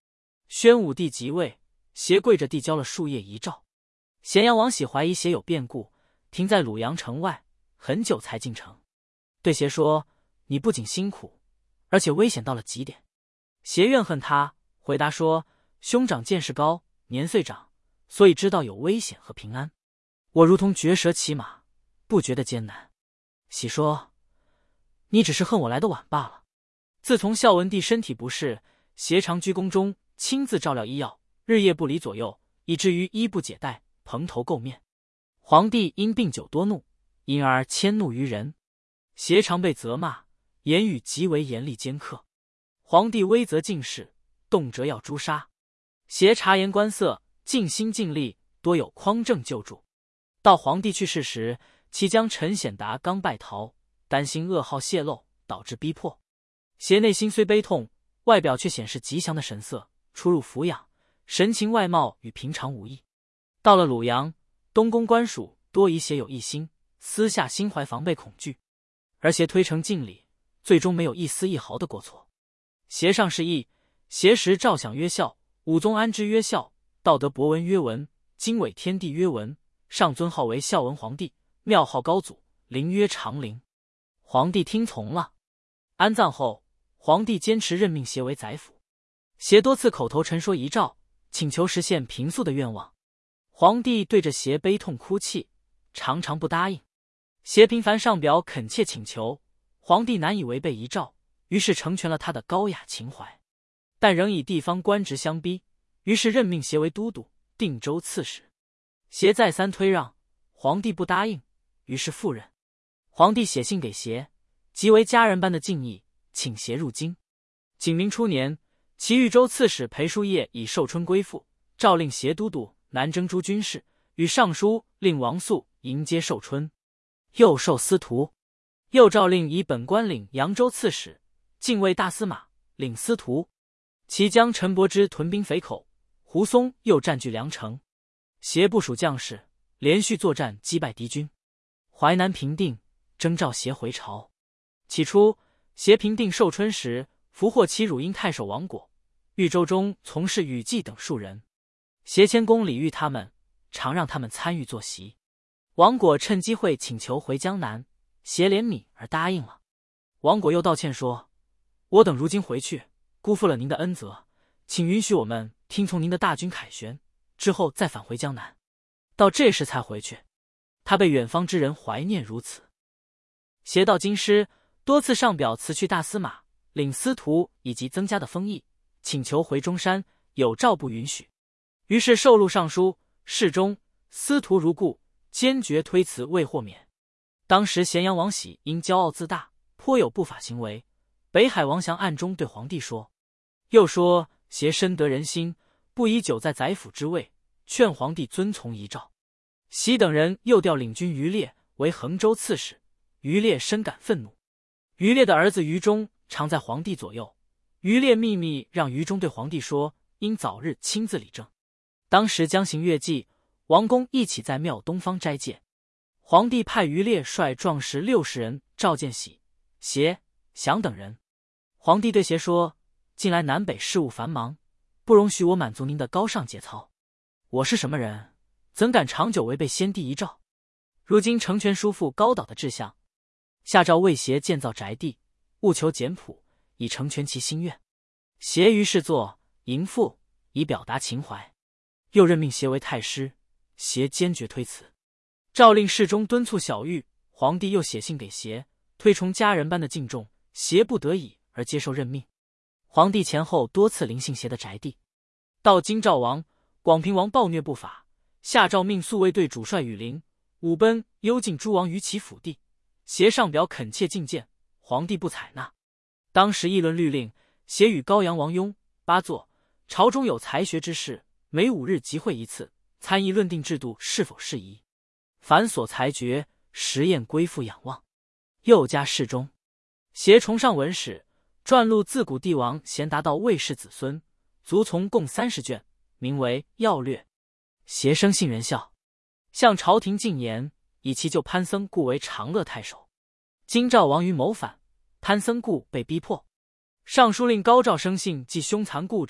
宣武帝即位，携跪着递交了树叶遗诏。咸阳王喜怀疑携有变故，停在鲁阳城外，很久才进城。对协说：“你不仅辛苦，而且危险到了极点。”协怨恨他，回答说：“兄长见识高，年岁长，所以知道有危险和平安。我如同绝蛇骑马，不觉得艰难。”喜说：“你只是恨我来得晚罢了。”自从孝文帝身体不适，协常居宫中亲自照料医药，日夜不离左右，以至于衣不解带，蓬头垢面。皇帝因病久多怒，因而迁怒于人。协常被责骂，言语极为严厉尖刻。皇帝威责进士，动辄要诛杀。协察言观色，尽心尽力，多有匡正救助。到皇帝去世时，其将陈显达刚败逃，担心噩耗泄露，导致逼迫。协内心虽悲痛，外表却显示吉祥的神色，出入俯仰，神情外貌与平常无异。到了鲁阳，东宫官属多疑协有异心，私下心怀防备恐惧，而协推诚尽礼，最终没有一丝一毫的过错。协上是义，协时诏响曰孝，武宗安之曰孝，道德博文曰文，经纬天地曰文，上尊号为孝文皇帝，庙号高祖，陵曰长陵。皇帝听从了。安葬后，皇帝坚持任命协为宰辅。协多次口头陈说遗诏，请求实现平素的愿望。皇帝对着协悲痛哭泣，常常不答应。协频繁上表恳切请求，皇帝难以违背遗诏，于是成全了他的高雅情怀，但仍以地方官职相逼，于是任命协为都督、定州刺史。协再三推让，皇帝不答应，于是复任。皇帝写信给协，极为家人般的敬意，请协入京。景明初年，齐豫州刺史裴叔业以寿春归附，诏令协都督南征诸军事，与尚书令王肃迎接寿春。又授司徒，又诏令以本官领扬州刺史，禁卫大司马，领司徒。其将陈伯之屯兵淝口，胡松又占据梁城。协部署将士，连续作战击败敌军。淮南平定，征召协回朝。起初，协平定寿春时，俘获其汝阴太守王果、豫州中从事宇记等数人。协谦恭礼遇他们，常让他们参与坐席。王果趁机会请求回江南，协怜悯而答应了。王果又道歉说：“我等如今回去，辜负了您的恩泽，请允许我们听从您的大军凯旋，之后再返回江南。”到这时才回去，他被远方之人怀念如此。协到京师，多次上表辞去大司马、领司徒以及增加的封邑，请求回中山，有诏不允许。于是授录尚书、侍中、司徒如故，坚决推辞未豁免。当时咸阳王喜因骄傲自大，颇有不法行为。北海王祥暗中对皇帝说，又说协深得人心，不宜久在宰辅之位，劝皇帝遵从遗诏。喜等人又调领军于烈为衡州刺史，于烈深感愤怒。于烈的儿子于忠常在皇帝左右，于烈秘密让于忠对皇帝说，应早日亲自理政。当时将行月季，王公一起在庙东方斋戒。皇帝派于烈率壮士六十人召见喜、协、祥等人。皇帝对协说，近来南北事务繁忙，不容许我满足您的高尚节操。我是什么人，怎敢长久违背先帝遗诏？如今成全叔父高岛的志向，下诏为协建造宅地，务求简朴，以成全其心愿。协于是作迎父，以表达情怀。又任命协为太师，协坚决推辞。诏令侍中敦促小玉，皇帝又写信给协，推崇家人般的敬重，协不得已而接受任命。皇帝前后多次临幸协的宅地。到京兆王、广平王暴虐不法，下诏命宿卫队主帅羽林、武奔幽禁诸王于其府地。协上表恳切觐见，皇帝不采纳。当时议论律令，协与高阳王雍、八座朝中有才学之士，每五日集会一次，参议论定制度是否适宜。凡所裁决，实验归附仰望。又加侍中。协崇尚文史，撰录自古帝王贤达到魏氏子孙，族从共三十卷，名为《要略》。协生信仁孝，向朝廷进言，以其救潘僧固为长乐太守。京兆王于谋反，潘僧固被逼迫。尚书令高照生信，既凶残固执，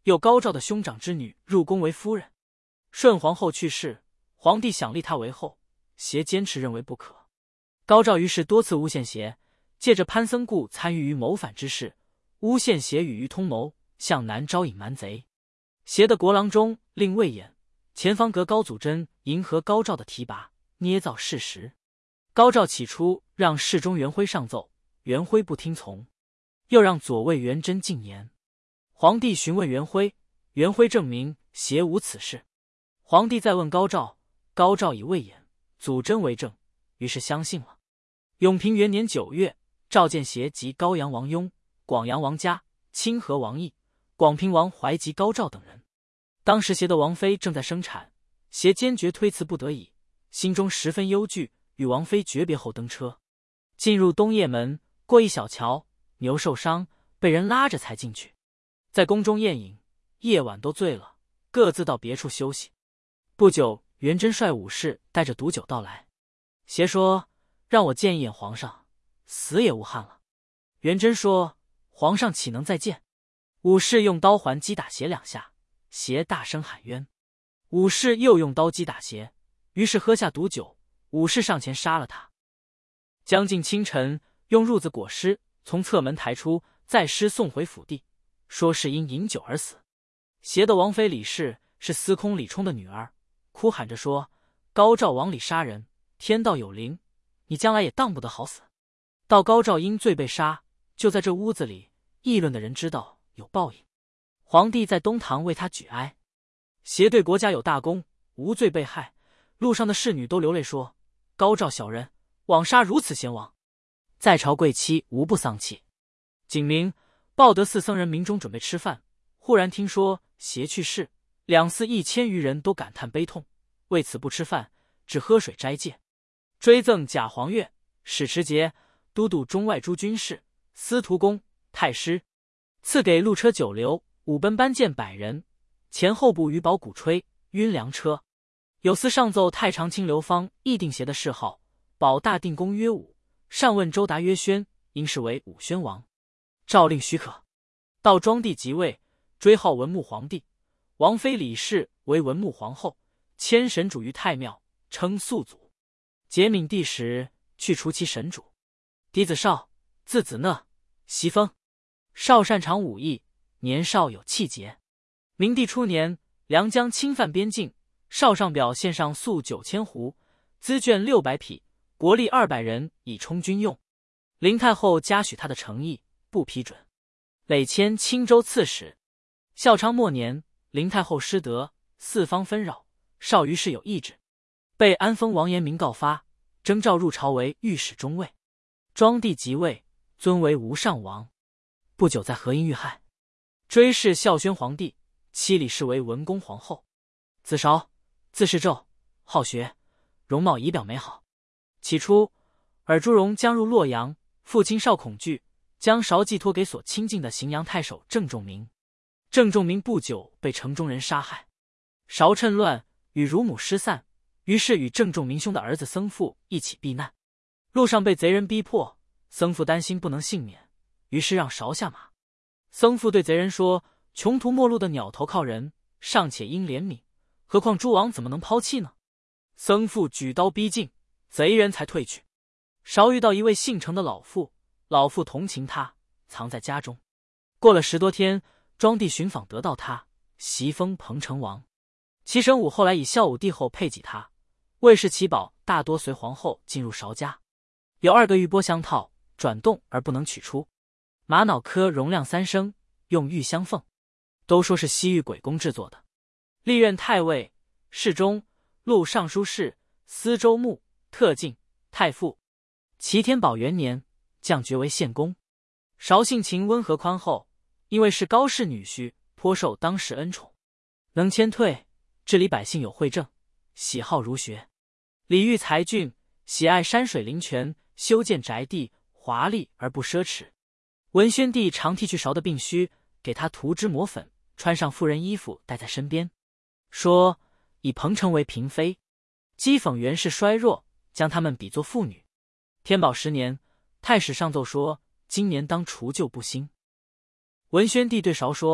又高照的兄长之女入宫为夫人。顺皇后去世，皇帝想立她为后，协坚持认为不可。高照于是多次诬陷协，借着潘僧固参与于谋反之事，诬陷协与于通谋，向南招引蛮贼。协的国郎中令魏衍、前方阁高祖真迎合高照的提拔，捏造事实。高照起初让侍中元辉上奏，元辉不听从，又让左卫元贞进言。皇帝询问元辉，元辉证明协无此事。皇帝再问高照，高照以魏衍、祖真为证，于是相信了。永平元年九月，召见协及高阳王雍、广阳王嘉、清河王义、广平王怀及高照等人。当时协的王妃正在生产，协坚决推辞不得已，心中十分忧惧，与王妃诀别后登车，进入东掖门，过一小桥，牛受伤，被人拉着才进去。在宫中宴饮，夜晚都醉了，各自到别处休息。不久，元贞率武士带着毒酒到来，协说：“让我见一眼皇上，死也无憾了。”元贞说：“皇上岂能再见？”武士用刀环击打协两下，协大声喊冤。武士又用刀击打协，于是喝下毒酒，武士上前杀了他。将近清晨，用褥子裹尸，从侧门抬出，再尸送回府地，说是因饮酒而死。协的王妃李氏是司空李冲的女儿，哭喊着说：“高照往里杀人，天道有灵，你将来也当不得好死。”到高照因罪被杀，就在这屋子里，议论的人知道有报应。皇帝在东堂为他举哀。协对国家有大功，无罪被害，路上的侍女都流泪说：“高照小人，枉杀如此贤王。”在朝贵戚无不丧气。景明、报德四僧人明中准备吃饭，忽然听说协去世，两寺一千余人都感叹悲痛，为此不吃饭，只喝水斋戒。追赠贾黄钺、史持节、都督中外诸军事、司徒公、太师，赐给路车九流、五奔班舰百人，前后部余宝鼓吹、晕粮车。有司上奏太常卿刘芳议定协的谥号，保大定公曰武，上问周达曰宣，应是为武宣王。诏令许可。到庄帝即位，追号文穆皇帝，王妃李氏为文穆皇后，迁神主于太庙，称肃祖。节闵帝时，去除其神主。嫡子少，字子讷，袭封。少擅长武艺，年少有气节。明帝初年，梁将侵犯边境，少上表献上粟九千斛，资券六百匹，国力二百人，以充军用。林太后嘉许他的诚意，不批准。累迁青州刺史。孝昌末年，林太后失德，四方纷扰，少于是有意志，被安丰王延明告发，征召入朝为御史中尉。庄帝即位，尊为无上王。不久在河阴遇害。追谥孝宣皇帝，妻李氏为文恭皇后。子韶，字世胄，好学，容貌仪表美好。起初，尔朱荣将入洛阳，父亲少恐惧，将韶寄托给所亲近的荥阳太守郑仲明。郑仲明不久被城中人杀害。韶趁乱与乳母失散，于是与郑仲明兄的儿子僧父一起避难。路上被贼人逼迫，僧父担心不能幸免，于是让韶下马。僧父对贼人说：“穷途末路的鸟投靠人，尚且应怜悯，何况诸王怎么能抛弃呢？”僧父举刀逼近，贼人才退去。韶遇到一位姓程的老妇，老妇同情他，藏在家中。过了十多天，庄帝寻访得到他，袭封彭城王。齐神武后来以孝武帝后配给他，卫士奇宝大多随皇后进入韶家。有二个玉钵相套，转动而不能取出。玛瑙颗容量三升，用玉相奉，都说是西域鬼工制作的。历任太尉、侍中、录尚书事、司州牧、特进、太傅。齐天宝元年，降爵为县公。韶性情温和宽厚，因为是高氏女婿，颇受当时恩宠，能谦退，治理百姓有惠政，喜好儒学。礼遇才俊，喜爱山水林泉，修建宅地，华丽而不奢侈。文宣帝常剃去韶的鬓须，给他涂脂抹粉，穿上妇人衣服带在身边，说以彭城为嫔妃，讥讽袁氏衰弱，将他们比作妇女。天宝十年，太史上奏说今年当除旧布新。文宣帝对韶说：“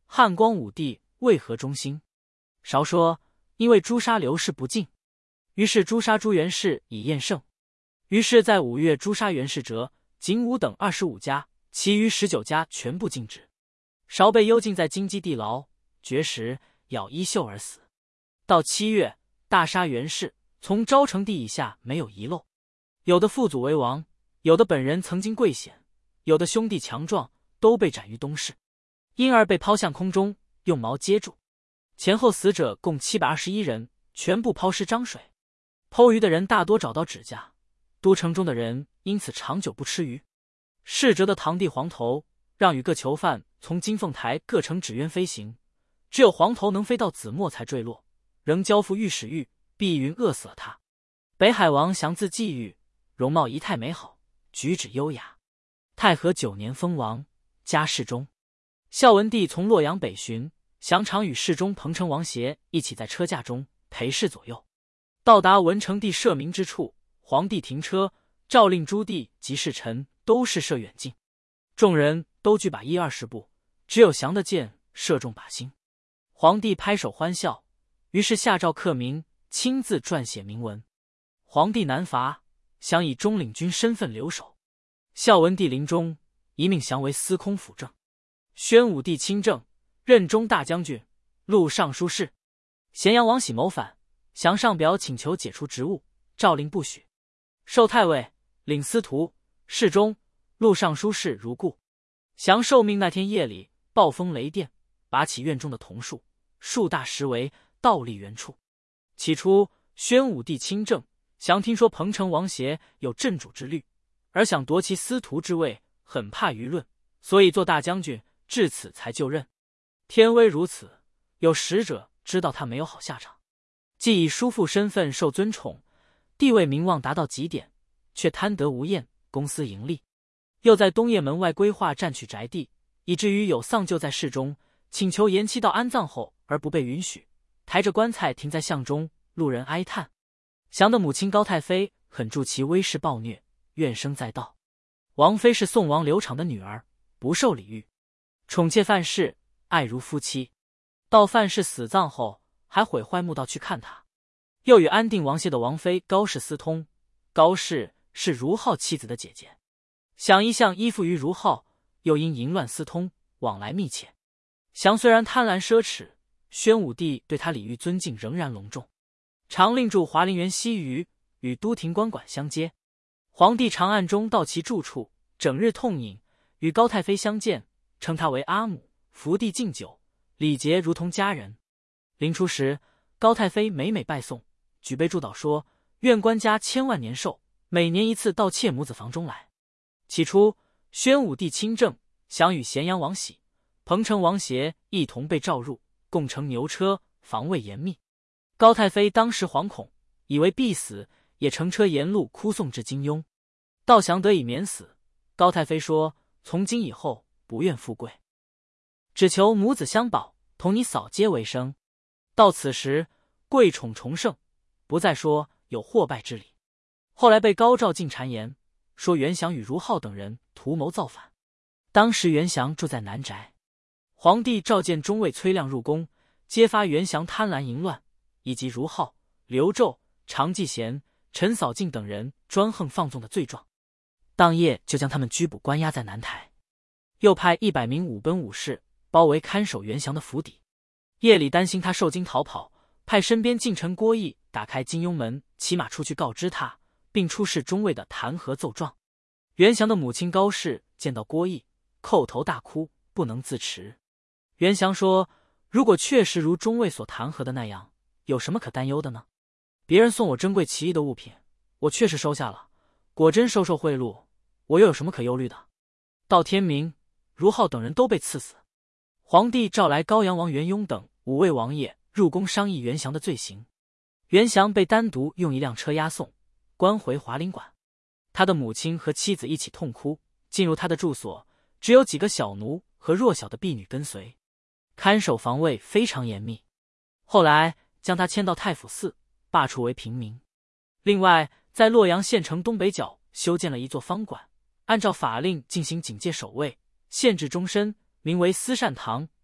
汉光武帝为何忠心？韶说，因为诛杀刘氏不敬，于是诛杀朱元氏以验圣。于是，在五月诛杀袁氏哲、景武等二十五家，其余十九家全部禁止。韶被幽禁在京畿地牢，绝食，咬衣袖而死。到七月，大杀袁氏，从昭成帝以下没有遗漏。有的父祖为王，有的本人曾经贵显，有的兄弟强壮，都被斩于东市。因而被抛向空中，用矛接住。前后死者共七百二十一人，全部抛尸漳水。剖鱼的人大多找到指甲，都城中的人因此长久不吃鱼。逝者的堂弟黄头让与各囚犯从金凤台各城纸鸢飞行，只有黄头能飞到子墨才坠落，仍交付御史玉，碧云饿死了他。北海王祥自际遇，容貌仪态美好，举止优雅。太和九年封王，加侍中。孝文帝从洛阳北巡，祥常与侍中彭城王协一起在车驾中陪侍左右。到达文成帝舍明之处，皇帝停车，诏令诸帝及侍臣都试射远近。众人都举把一二十步，只有祥的箭射中靶心。皇帝拍手欢笑，于是下诏刻名，亲自撰写铭文。皇帝南伐，祥以中领军身份留守。孝文帝临终，一命祥为司空辅政。宣武帝亲政，任中大将军、录尚书事。咸阳王喜谋反，祥上表请求解除职务，诏令不许。授太尉、领司徒、侍中、录尚书事如故。祥受命那天夜里，暴风雷电，拔起院中的桐树，树大石为，倒立原处。起初，宣武帝亲政，祥听说彭城王协有镇主之虑，而想夺其司徒之位，很怕舆论，所以做大将军，至此才就任。天威如此，有使者知道他没有好下场，既以叔父身份受尊宠，地位名望达到极点，却贪得无厌，公私盈利。又在东掖门外规划占取宅地，以至于有丧柩在室中，请求延期到安葬后而不被允许，抬着棺材停在巷中，路人哀叹。祥的母亲高太妃很助其威势暴虐，怨声载道。王妃是宋王刘昶的女儿，不受礼遇，宠妾范氏，爱如夫妻。到范氏死葬后，还毁坏墓道去看他。又与安定王谢的王妃高氏私通，高氏是儒浩妻子的姐姐。祥一向依附于儒浩，又因淫乱私通，往来密切。祥虽然贪婪奢侈，宣武帝对他礼遇尊敬仍然隆重，常令住华林园西隅，与都亭官馆相接。皇帝常暗中到其住处，整日痛饮，与高太妃相见，称他为阿母，伏地敬酒，礼节如同家人。临出时，高太妃每每拜送，举杯祝祷说：“愿官家千万年寿，每年一次到妾母子房中来。”起初，宣武帝亲政，祥与咸阳王喜、彭城王协一同被召入，共乘牛车，防卫严密。高太妃当时惶恐，以为必死，也乘车沿路哭送至金庸。道祥得以免死。高太妃说：“从今以后不愿富贵，只求母子相保，同你扫街为生。”到此时，贵宠重盛，不再说有获败之理。后来被高照进谗言，说袁祥与儒浩等人图谋造反。当时袁祥住在南宅，皇帝召见中尉崔亮入宫，揭发袁祥贪婪淫乱，以及儒浩、刘胄、常继贤、陈扫净等人专横放纵的罪状。当夜就将他们拘捕关押在南台，又派一百名武奔武士包围看守袁祥的府邸。夜里担心他受惊逃跑，派身边近臣郭毅打开金庸门，骑马出去告知他，并出示中尉的弹劾奏状。袁祥的母亲高氏见到郭毅，叩头大哭，不能自持。袁祥说：“如果确实如中尉所弹劾的那样，有什么可担忧的呢？别人送我珍贵奇异的物品，我确实收下了，果真收受贿赂，我又有什么可忧虑的？”到天明，儒浩等人都被赐死。皇帝召来高阳王元雍等五位王爷入宫商议袁祥的罪行。袁祥被单独用一辆车押送，关回华林馆。他的母亲和妻子一起痛哭。进入他的住所，只有几个小奴和弱小的婢女跟随，看守防卫非常严密。后来将他迁到太府寺，罢黜为平民。另外，在洛阳县城东北角修建了一座方馆，按照法令进行警戒守卫，限制终身，名为思善堂，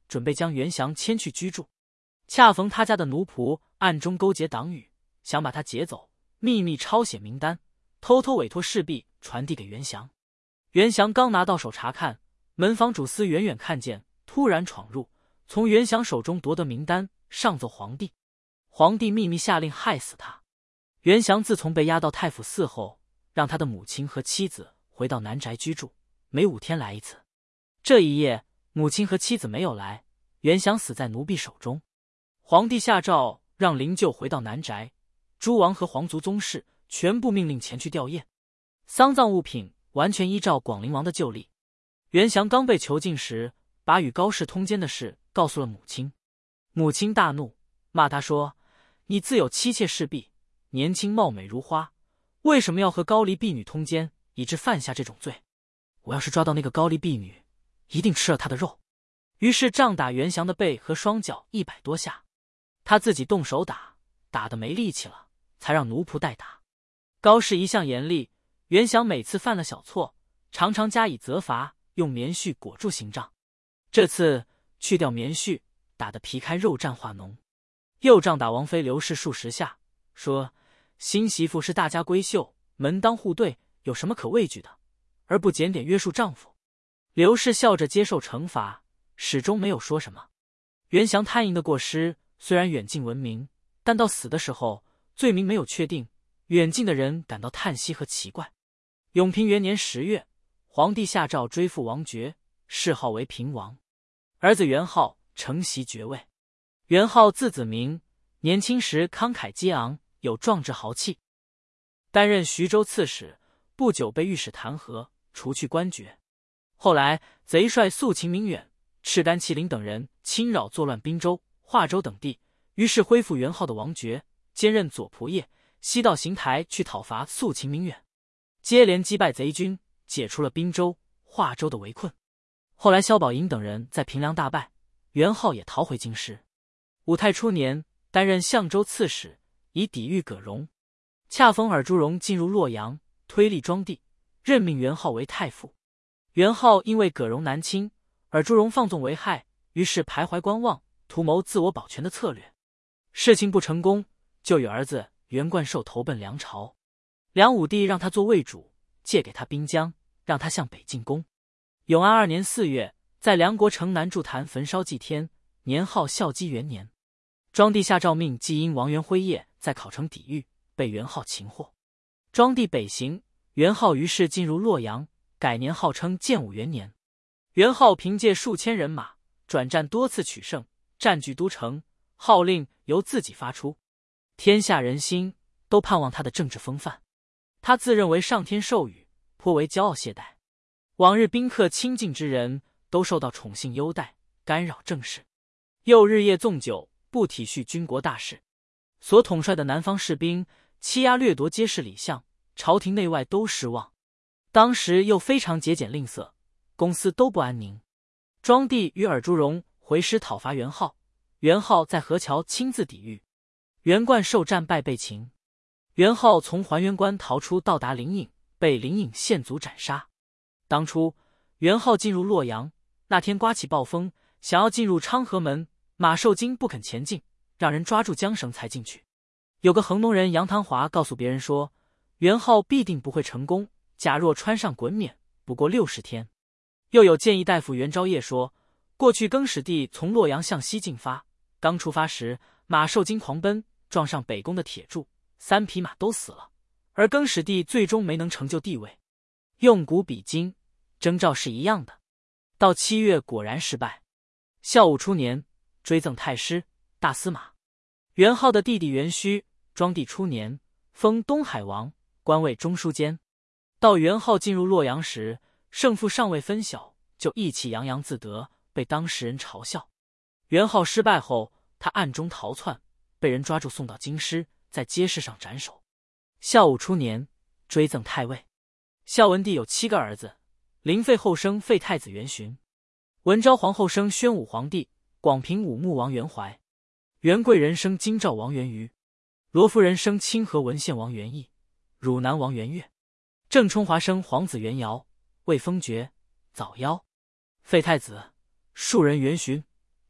准备将袁祥迁去居住。恰逢他家的奴仆暗中勾结党羽，想把他劫走，秘密抄写名单，偷偷委托侍婢传递给袁祥。袁祥刚拿到手查看，门房主司远远看见，突然闯入，从袁祥手中夺得名单，上奏皇帝。皇帝秘密下令害死他。袁祥自从被押到太府寺后，让他的母亲和妻子回到南宅居住，每五天来一次。这一夜，母亲和妻子没有来，袁祥死在奴婢手中。皇帝下诏让灵柩回到南宅，诸王和皇族宗室全部命令前去吊唁，丧葬物品完全依照广陵王的旧例。袁祥刚被囚禁时，把与高氏通奸的事告诉了母亲。母亲大怒，骂他说：“你自有妻妾侍婢，年轻貌美如花，为什么要和高丽婢女通奸，以致犯下这种罪？我要是抓到那个高丽婢女，一定吃了她的肉。”于是杖打袁祥的背和双脚一百多下，他自己动手打，打得没力气了，才让奴仆代打。高氏一向严厉，袁祥每次犯了小错，常常加以责罚，用棉絮裹住刑杖。这次去掉棉絮，打得皮开肉绽化脓。又杖打王妃刘氏数十下，说：“新媳妇是大家闺秀，门当户对，有什么可畏惧的？而不检点约束丈夫？”刘氏笑着接受惩罚，始终没有说什么。袁祥贪淫的过失虽然远近闻名，但到死的时候罪名没有确定，远近的人感到叹息和奇怪。永平元年十月，皇帝下诏追复王爵，谥号为平王。儿子元昊承袭爵位。元昊字子明，年轻时慷慨激昂，有壮志豪气，担任徐州刺史，不久被御史弹劾，除去官爵。后来贼帅肃秦明远、赤丹麒麟等人侵扰作乱滨州、华州等地，于是恢复元昊的王爵，兼任左仆射，西到邢台去讨伐肃秦明远，接连击败贼军，解除了滨州、华州的围困。后来萧宝寅等人在平凉大败，元昊也逃回京师。武泰初年，担任相州刺史，以抵御葛荣。恰逢尔朱荣进入洛阳，推立庄帝，任命元昊为太傅。元昊因为葛荣南侵，尔朱荣放纵为害，于是徘徊观望，图谋自我保全的策略。事情不成功，就与儿子袁贯寿投奔梁朝。梁武帝让他做魏主，借给他滨江，让他向北进攻。永安二年四月，在梁国城南筑坛焚烧祭天，年号孝基元年。庄帝下诏命季因王元辉业在考城抵御，被元昊擒获。庄帝北行，元昊于是进入洛阳，改年号称建武元年。元昊凭借数千人马，转战多次取胜，占据都城，号令由自己发出，天下人心都盼望他的政治风范。他自认为上天授予，颇为骄傲懈怠。往日宾客亲近之人都受到宠幸优待，干扰政事，又日夜纵酒，不体恤军国大事。所统帅的南方士兵欺压掠夺皆是礼相，朝廷内外都失望。当时又非常节俭吝啬，公司都不安宁。庄帝与尔朱荣回师讨伐元昊，元昊在河桥亲自抵御，袁贯寿战败被擒。元昊从还原关逃出，到达灵隐，被灵隐县卒斩杀。当初元昊进入洛阳，那天刮起暴风，想要进入昌河门，马寿经不肯前进，让人抓住缰绳才进去。有个衡农人杨唐华告诉别人说，元昊必定不会成功，假若穿上滚冕，不过六十天。又有谏议大夫袁昭业说，过去更始帝从洛阳向西进发，刚出发时马寿经狂奔，撞上北宫的铁柱，三匹马都死了，而更始帝最终没能成就帝位。用古比今，征兆是一样的。到七月果然失败。孝武初年，追赠太师、大司马。元昊的弟弟元须，庄帝初年封东海王，官位中书监。到元昊进入洛阳时，胜负尚未分晓，就意气洋洋自得，被当时人嘲笑。元昊失败后，他暗中逃窜，被人抓住送到京师，在街市上斩首。孝武初年，追赠太尉。孝文帝有七个儿子，灵废后生废太子元询，文昭皇后生宣武皇帝，广平武穆王元怀，元贵人生京兆王元瑜，罗夫人生清河文献王元义，汝南王元悦，郑冲华生皇子元尧，未封爵，早夭。废太子庶人元询，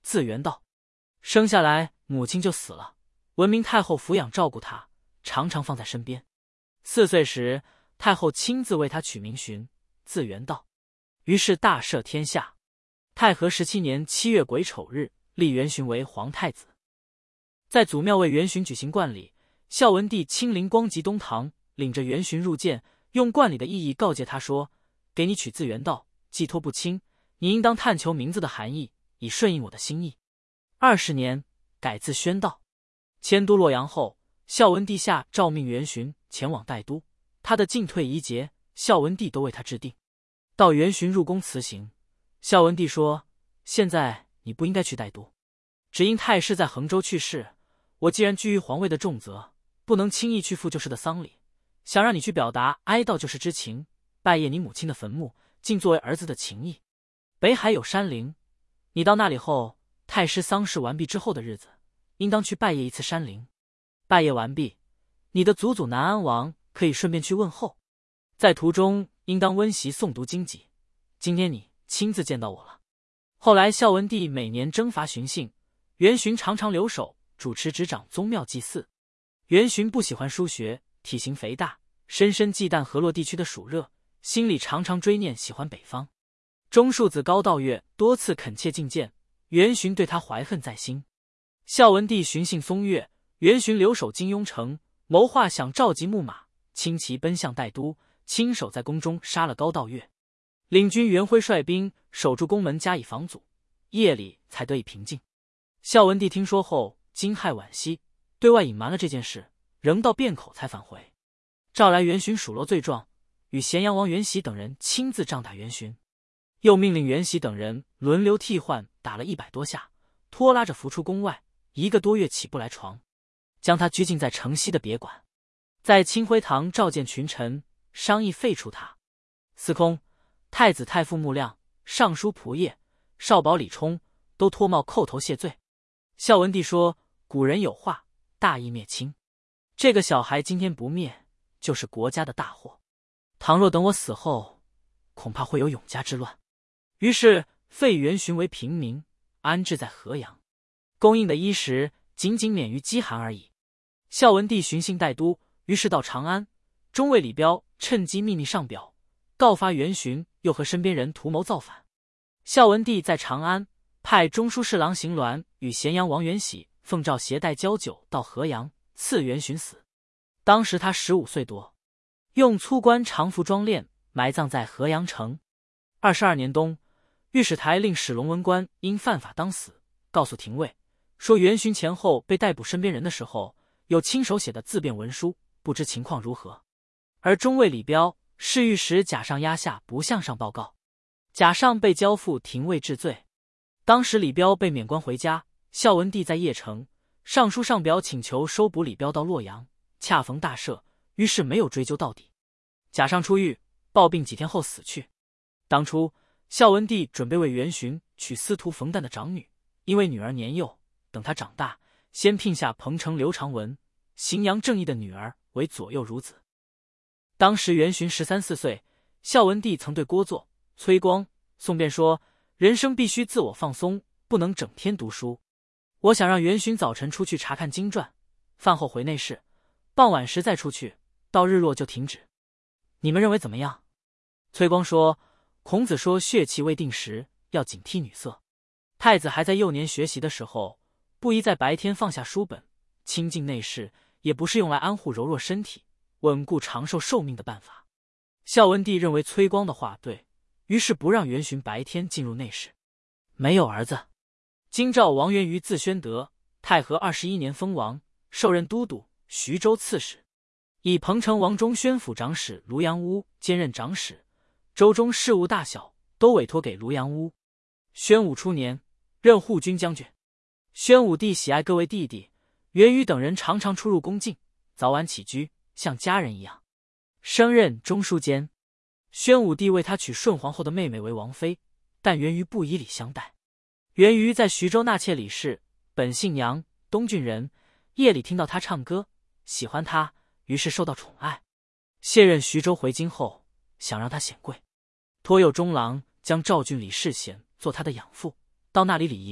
字元道。生下来母亲就死了，文明太后抚养照顾他，常常放在身边。四岁时，太后亲自为他取名荀，字元道。于是大赦天下。太和十七年七月癸丑日，立元荀为皇太子。在祖庙为元荀举行冠礼，孝文帝亲临光极东堂，领着元荀入见，用冠礼的意义告诫他说：“给你取字元道，寄托不清，你应当探求名字的含义，以顺应我的心意。”二十年，改字宣道。迁都洛阳后，孝文帝下诏命元荀前往代都，他的进退仪节，孝文帝都为他制定。到元荀入宫辞行，孝文帝说：“现在你不应该去代都，只因太师在衡州去世，我既然居于皇位的重责，不能轻易去赴旧时的丧礼，想让你去表达哀悼旧事之情，拜谒你母亲的坟墓，尽作为儿子的情谊。北海有山陵，你到那里后，太师丧事完毕之后的日子，应当去拜谒一次山陵。拜谒完毕，你的祖祖南安王可以顺便去问候，在途中应当温习诵读经籍。今天你亲自见到我了。”后来孝文帝每年征伐荀姓，元荀常常留守主持执掌宗庙祭祀。元荀不喜欢书学，体型肥大，深深忌惮河洛地区的暑热，心里常常追念喜欢北方。中庶子高道岳多次恳切进谏，元荀对他怀恨在心。孝文帝巡幸松岳，元荀留守金庸城，谋划想召集木马，轻骑奔向代都，亲手在宫中杀了高道岳。领军元辉率兵守住宫门加以防阻，夜里才得以平静。孝文帝听说后惊骇惋惜，对外隐瞒了这件事，仍到汴口才返回，召来元荀数落罪状，与咸阳王元喜等人亲自杖打元荀，又命令元喜等人轮流替换打了一百多下，拖拉着扶出宫外，一个多月起不来床，将他拘禁在城西的别馆。在清辉堂召见群臣，商议废除他。司空、太子太傅穆亮、尚书仆射、少保李冲都脱帽叩头谢罪。孝文帝说：“古人有话，大义灭亲。这个小孩今天不灭，就是国家的大祸。倘若等我死后，恐怕会有永嘉之乱。”于是废元荀为平民，安置在河阳，供应的衣食仅仅免于饥寒而已。孝文帝巡幸代都，于是到长安，中尉李彪趁机秘密上表，告发元荀又和身边人图谋造反。孝文帝在长安派中书侍郎邢鸾与咸阳王元喜奉诏携带交酒到河阳，赐元荀死。当时他十五岁多，用粗棺长服装殓，埋葬在河阳城。二十二年冬，御史台令史龙文官因犯法当死，告诉廷尉说元荀前后被逮捕身边人的时候，有亲手写的自辩文书，不知情况如何。而中尉李彪侍御史贾尚压下不向上报告，贾尚被交付廷尉治罪。当时李彪被免官回家，孝文帝在邺城上书上表请求收捕李彪到洛阳，恰逢大赦，于是没有追究到底。贾尚出狱暴病几天后死去。当初孝文帝准备为元荀娶司徒冯诞的长女，因为女儿年幼，等她长大，先聘下彭城刘长文，荥阳正义的女儿为左右孺子。当时元荀十三四岁，孝文帝曾对郭作、崔光、宋辩说：“人生必须自我放松，不能整天读书。我想让元荀早晨出去查看经传，饭后回内室，傍晚时再出去，到日落就停止。你们认为怎么样？”崔光说：“孔子说血气未定时，要警惕女色。太子还在幼年学习的时候，不宜在白天放下书本，清静内室，也不是用来安护柔弱身体、稳固长寿寿命的办法。”孝文帝认为崔光的话对，于是不让元荀白天进入内室。没有儿子。京兆王元瑜字宣德，太和二十一年封王，受任都督、徐州刺史，以彭城王中宣府长史卢阳乌兼任长史，州中事务大小都委托给卢阳乌。宣武初年，任护军将军。宣武帝喜爱各位弟弟，元瑜等人常常出入宫禁，早晚起居像家人一样。升任中书监。宣武帝为他娶顺皇后的妹妹为王妃，但元瑜不以礼相待。元瑜在徐州纳妾李氏，本姓杨，东郡人，夜里听到他唱歌，喜欢他，于是受到宠爱。卸任徐州回京后，想让他显贵，托右中郎将赵郡李世显做他的养父，到那里理营，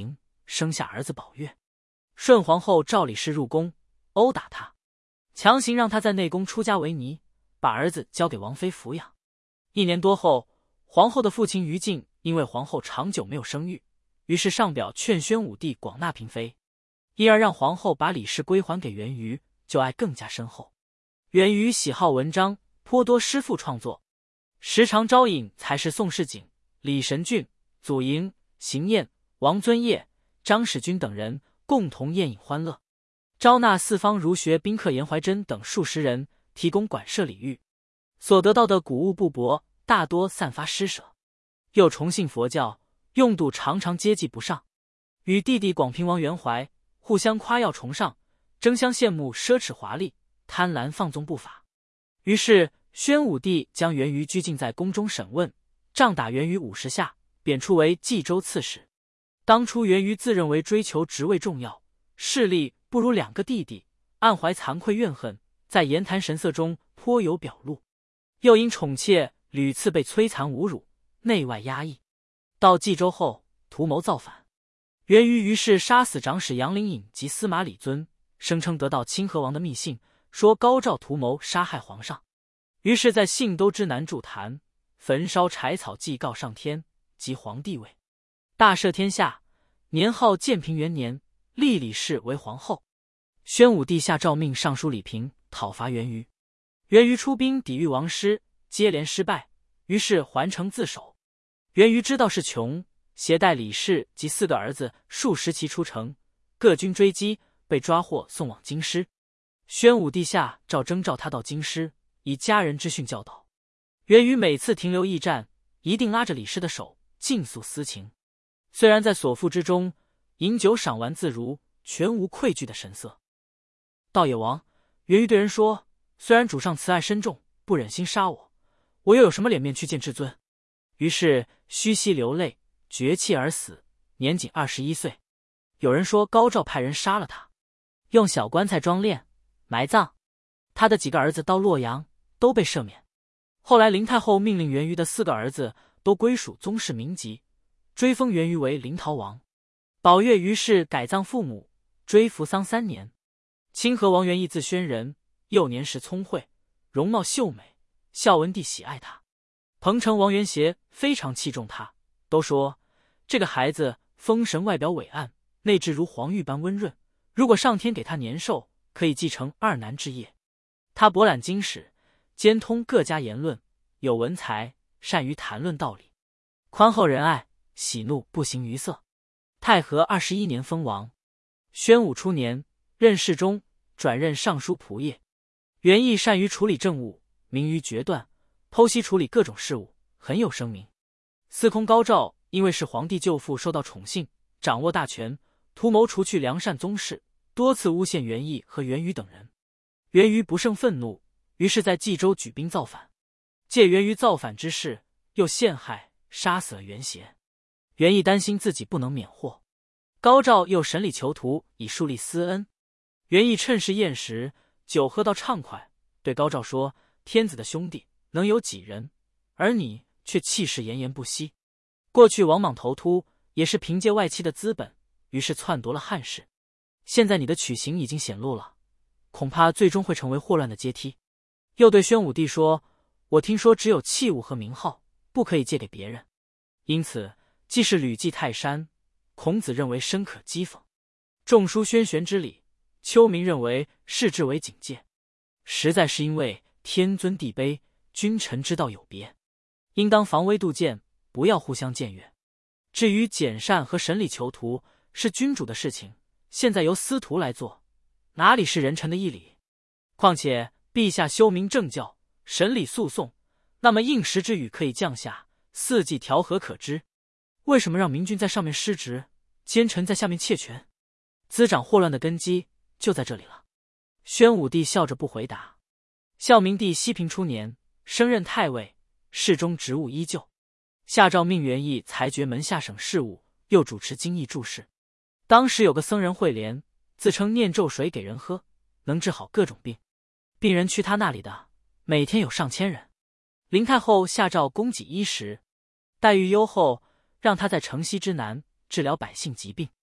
生下儿子宝月。顺皇后召李氏入宫，殴打他，强行让他在内宫出家为尼，把儿子交给王妃抚养。一年多后，皇后的父亲于禁因为皇后长久没有生育，于是上表劝宣武帝广纳嫔妃，一而让皇后把李氏归还给元瑜，就爱更加深厚。元瑜喜好文章，颇多诗赋创作，时常招引才士宋世景、李神俊、祖莹、邢彦、王尊业、张使君等人共同宴饮欢乐，招纳四方儒学宾客严怀真等数十人，提供馆舍礼遇，所得到的谷物布帛大多散发施舍。又崇信佛教，用度常常接济不上，与弟弟广平王元怀互相夸耀崇尚，争相羡慕奢侈华丽，贪婪放纵不法。于是宣武帝将元瑜拘禁在宫中审问，杖打元瑜五十下，贬出为冀州刺史。当初元瑜自认为追求职位重要，势力不如两个弟弟，暗怀惭愧怨恨，在言谈神色中颇有表露。又因宠妾屡次被摧残侮辱，内外压抑。到冀州后，图谋造反。元瑜于是杀死长史杨灵隐及司马李尊，声称得到清河王的密信，说高照图谋杀害皇上。于是在信都之南筑坛，焚烧柴草祭告上天，即皇帝位，大赦天下，年号建平元年，立李氏为皇后。宣武帝下诏命尚书李平讨伐元瑜。元瑜出兵抵御王师，接连失败，于是还城自守。元瑜知道是穷，携带李氏及四个儿子数十骑出城，各军追击，被抓获送往京师。宣武帝下诏征召他到京师，以家人之训教导。元瑜每次停留驿站，一定拉着李氏的手，尽诉私情。虽然在所负之中，饮酒赏玩自如，全无愧惧的神色。道野王，元瑜对人说，虽然主上慈爱深重，不忍心杀我，我又有什么脸面去见至尊？于是虚膝流泪，绝气而死，年仅二十一岁。有人说高照派人杀了他，用小棺材装殓埋葬。他的几个儿子到洛阳，都被赦免。后来林太后命令元瑜的四个儿子都归属宗室名籍，追封元瑜为临洮王。宝月于是改葬父母，追服丧三年。清河王元义字宣仁，幼年时聪慧，容貌秀美，孝文帝喜爱他。彭城王元协非常器重他，都说这个孩子风神，外表伟岸，内质如黄玉般温润，如果上天给他年寿，可以继承二男之业。他博览经史，兼通各家言论，有文才，善于谈论道理，宽厚仁爱，喜怒不形于色。太和二十一年封王。宣武初年，任侍中，转任尚书仆射。元义善于处理政务，明于决断，剖析处理各种事务，很有声名。司空高照因为是皇帝舅父，受到宠幸，掌握大权，图谋除去良善宗室，多次诬陷元义和元瑜等人。元瑜不胜愤怒，于是在冀州举兵造反，借元瑜造反之事，又陷害杀死了元协。元义担心自己不能免祸，高照又审理囚徒，以树立私恩。元义趁势宴食，酒喝到畅快，对高照说，天子的兄弟能有几人，而你却气势炎炎不息。过去王莽头秃也是凭借外戚的资本，于是篡夺了汉室。现在你的曲形已经显露了，恐怕最终会成为祸乱的阶梯。又对宣武帝说，我听说只有器物和名号，不可以借给别人，因此既是屡祭泰山，孔子认为深可讥讽。仲舒宣玄之礼，丘明认为视之为警戒，实在是因为天尊地卑，君臣之道有别，应当防微杜渐，不要互相僭越。至于检善和审理囚徒，是君主的事情，现在由司徒来做，哪里是人臣的义理？况且陛下修明正教，审理诉讼，那么应时之雨可以降下，四季调和可知。为什么让明君在上面失职，奸臣在下面窃权？滋长祸乱的根基就在这里了。宣武帝笑着不回答。孝明帝熙平初年，升任太尉，侍中职务依旧，下诏命元义裁决门下省事务，又主持经义注事。当时有个僧人慧莲，自称念咒水给人喝，能治好各种病，病人去他那里的每天有上千人。林太后下诏供给衣食，待遇优厚，让他在城西之南治疗百姓疾病。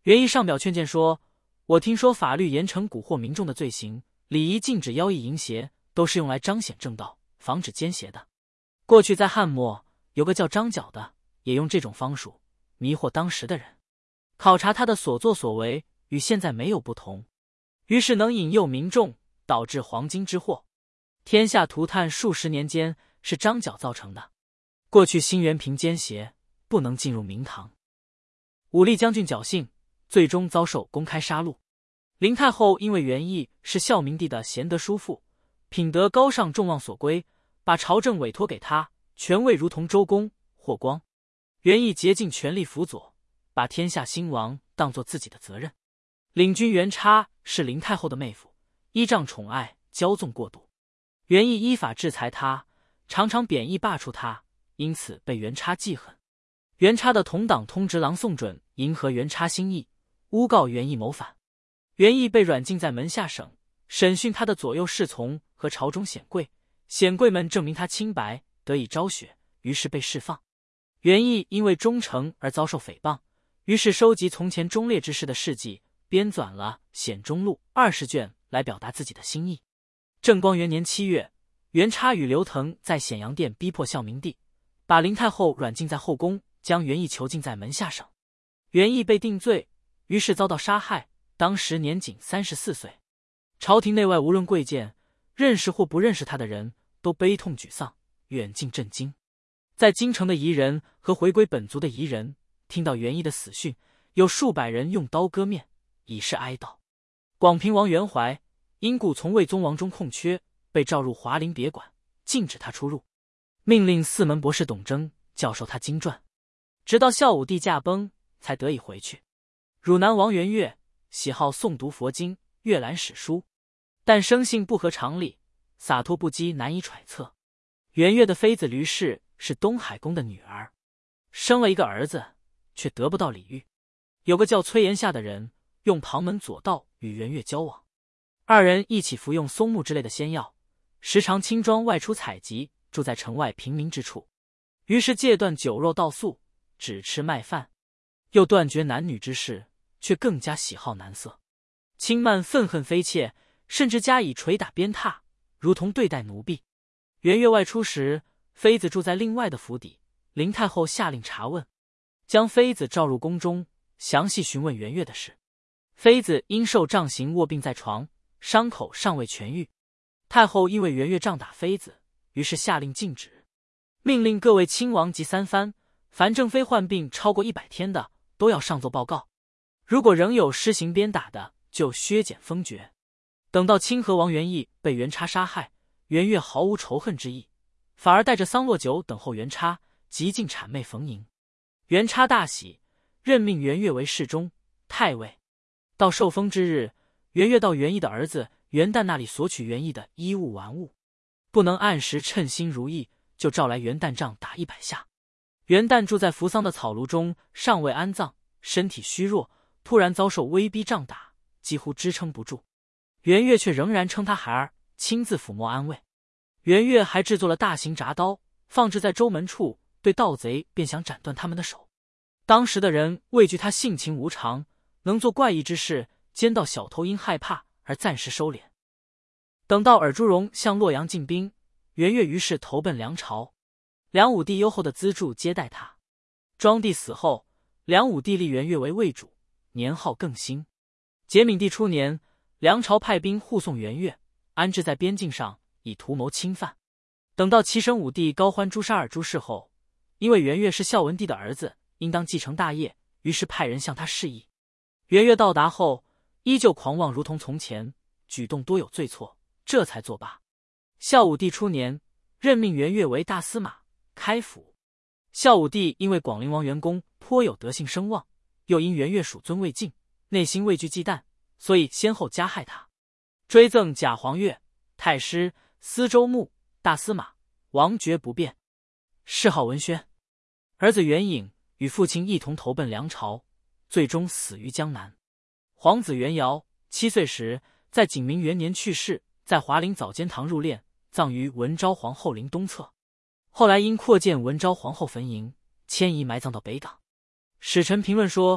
袁毅上表劝谏说：“我听说法律严惩蛊惑民众的罪行，礼仪禁止妖异淫邪，都是用来彰显正道，防止奸邪的。过去在汉末有个叫张角的，也用这种方术迷惑当时的人。考察他的所作所为，与现在没有不同，于是能引诱民众，导致黄金之祸。天下涂炭数十年间，是张角造成的。过去兴元凭奸邪，不能进入明堂。武力将军侥幸，最终遭受公开杀戮。林太后因为袁毅是孝明帝的贤德叔父，品德高尚，众望所归，把朝政委托给他，权位如同周公、霍光。袁毅竭尽全力辅佐，把天下兴亡当作自己的责任。领军袁叉是林太后的妹夫，依仗宠爱骄纵过度，袁毅依法制裁他，常常贬义罢黜他，因此被袁叉记恨。袁叉的同党通直郎宋准迎合袁叉心意，诬告袁毅谋反。袁毅被软禁在门下省，审讯他的左右侍从和朝中显贵，显贵们证明他清白，得以昭雪，于是被释放。袁毅因为忠诚而遭受诽谤，于是收集从前忠烈之士的事迹，编纂了《显忠录》二十卷来表达自己的心意。正光元年七月，袁叉与刘腾在显阳殿逼迫孝明帝，把林太后软禁在后宫，将袁毅囚禁在门下省。袁毅被定罪，于是遭到杀害，当时年仅三十四岁。朝廷内外无论贵贱，认识或不认识他的人都悲痛沮丧，远近震惊。在京城的彝人和回归本族的彝人听到袁毅的死讯，有数百人用刀割面，以示哀悼。广平王袁怀因故从魏宗王中空缺，被召入华陵别馆，禁止他出入，命令四门博士董征教授他经传，直到孝武帝驾崩才得以回去。汝南王元悦喜好诵读佛经，阅览史书，但生性不合常理，洒脱不羁，难以揣测。元悦的妃子吕氏是东海公的女儿，生了一个儿子，却得不到礼遇。有个叫崔延夏的人用旁门左道与元悦交往，二人一起服用松木之类的仙药，时常轻装外出采集，住在城外平民之处。于是戒断酒肉稻粟，只吃麦饭，又断绝男女之事，却更加喜好男色。轻慢愤恨妃妾，甚至加以捶打鞭挞，如同对待奴婢。元悦外出时，妃子住在另外的府邸，林太后下令查问，将妃子召入宫中，详细询问元悦的事。妃子因受杖刑卧病在床，伤口尚未痊愈。太后因为元悦杖打妃子，于是下令禁止，命令各位亲王及三藩，凡正妃患病超过一百天的，都要上奏报告。如果仍有施行鞭打的，就削减封爵。等到清河王元义被袁叉杀害，元悦毫无仇恨之意，反而带着桑洛酒等候袁叉，极尽谄媚逢迎。袁叉大喜，任命元悦为侍中、太尉。到受封之日，元悦到元义的儿子元旦那里索取元义的衣物玩物，不能按时称心如意，就召来元旦杖打一百下。元旦住在扶桑的草庐中，尚未安葬，身体虚弱，突然遭受威逼杖打，几乎支撑不住。元悦却仍然称他孩儿，亲自抚摸安慰。元悦还制作了大型铡刀，放置在州门处，对盗贼便想斩断他们的手。当时的人畏惧他性情无常，能做怪异之事，奸盗小偷因害怕而暂时收敛。等到尔朱荣向洛阳进兵，元悦于是投奔梁朝。梁武帝优厚的资助接待他。庄帝死后，梁武帝立元悦为魏主，年号更新。节闵帝初年，梁朝派兵护送元悦，安置在边境上，以图谋侵犯。等到齐神武帝高欢诛杀尔朱氏后，因为元悦是孝文帝的儿子，应当继承大业，于是派人向他示意。元悦到达后，依旧狂妄如同从前，举动多有罪错，这才作罢。孝武帝初年，任命元悦为大司马、开府。孝武帝因为广陵王元恭颇有德性声望，又因元悦属尊未尽，内心畏惧忌惮，所以先后加害他，追赠贾黄钺、太师、司州牧、大司马，王爵不变，谥号文宣。儿子元颖与父亲一同投奔梁朝，最终死于江南。皇子元尧七岁时，在景明元年去世，在华陵早间堂入殓，葬于文昭皇后陵东侧。后来因扩建文昭皇后坟茔，迁移埋葬到北港。史臣评论说，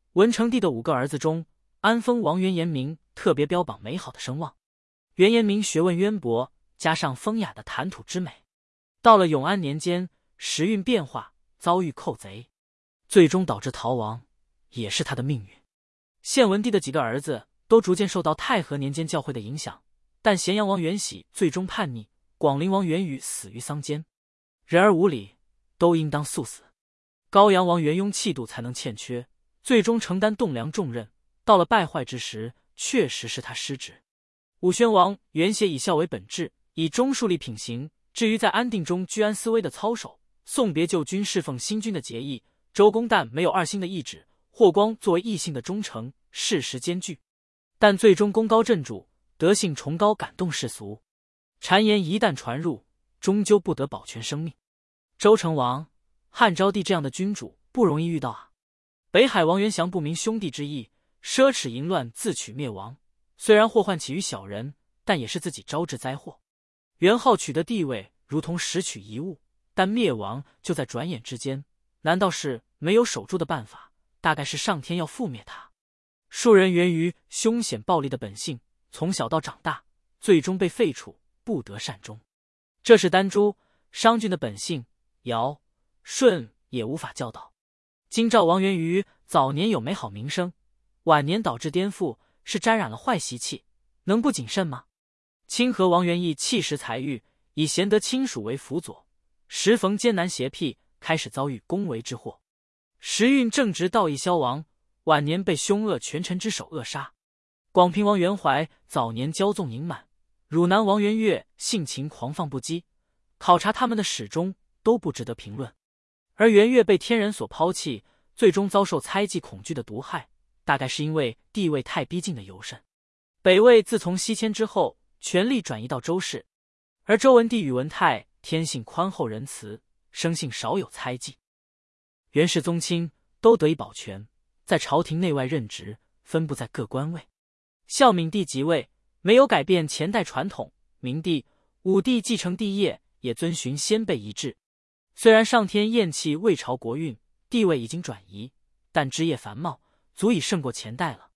文成帝的五个儿子中，安丰王元延明特别标榜美好的声望。元延明学问渊博，加上风雅的谈吐之美，到了永安年间，时运变化，遭遇寇贼，最终导致逃亡，也是他的命运。献文帝的几个儿子都逐渐受到太和年间教会的影响，但咸阳王元喜最终叛逆，广陵王元宇死于桑间，人而无礼，都应当速死。高阳王元雍气度才能欠缺，最终承担栋梁重任，到了败坏之时，确实是他失职。武宣王元协以孝为本质，以忠恕立品行，至于在安定中居安思危的操守，送别旧君侍奉新君的节义，周公旦没有二心的意志，霍光作为异性的忠诚，事实兼具，但最终功高震主，德性崇高，感动世俗。谗言一旦传入，终究不得保全生命。周成王、汉昭帝这样的君主不容易遇到啊。北海王元祥不明兄弟之义，奢侈淫乱，自取灭亡。虽然祸患起于小人，但也是自己招致灾祸。元昊取得地位如同拾取遗物，但灭亡就在转眼之间。难道是没有守住的办法？大概是上天要覆灭他。庶人源于凶险暴力的本性，从小到长大，最终被废除，不得善终。这是丹朱、商俊的本性，尧、舜也无法教导。京兆王元瑜早年有美好名声，晚年导致颠覆，是沾染了坏习气，能不谨慎吗？清河王元义弃时才欲，以贤德亲属为辅佐，时逢艰难邪僻，开始遭遇宫闱之祸。时运正值道义消亡，晚年被凶恶权臣之手扼杀。广平王元怀早年骄纵淫满，汝南王元岳性情狂放不羁，考察他们的始终都不值得评论。而元岳被天人所抛弃，最终遭受猜忌恐惧的毒害，大概是因为地位太逼近的尤甚。北魏自从西迁之后，权力转移到周氏，而周文帝宇文泰天性宽厚仁慈，生性少有猜忌。元氏宗亲都得以保全，在朝廷内外任职，分布在各官位。孝敏帝即位，没有改变前代传统，明帝、武帝继承帝业，也遵循先辈遗制。虽然上天厌弃魏朝国运，地位已经转移，但枝叶繁茂，足以胜过前代了。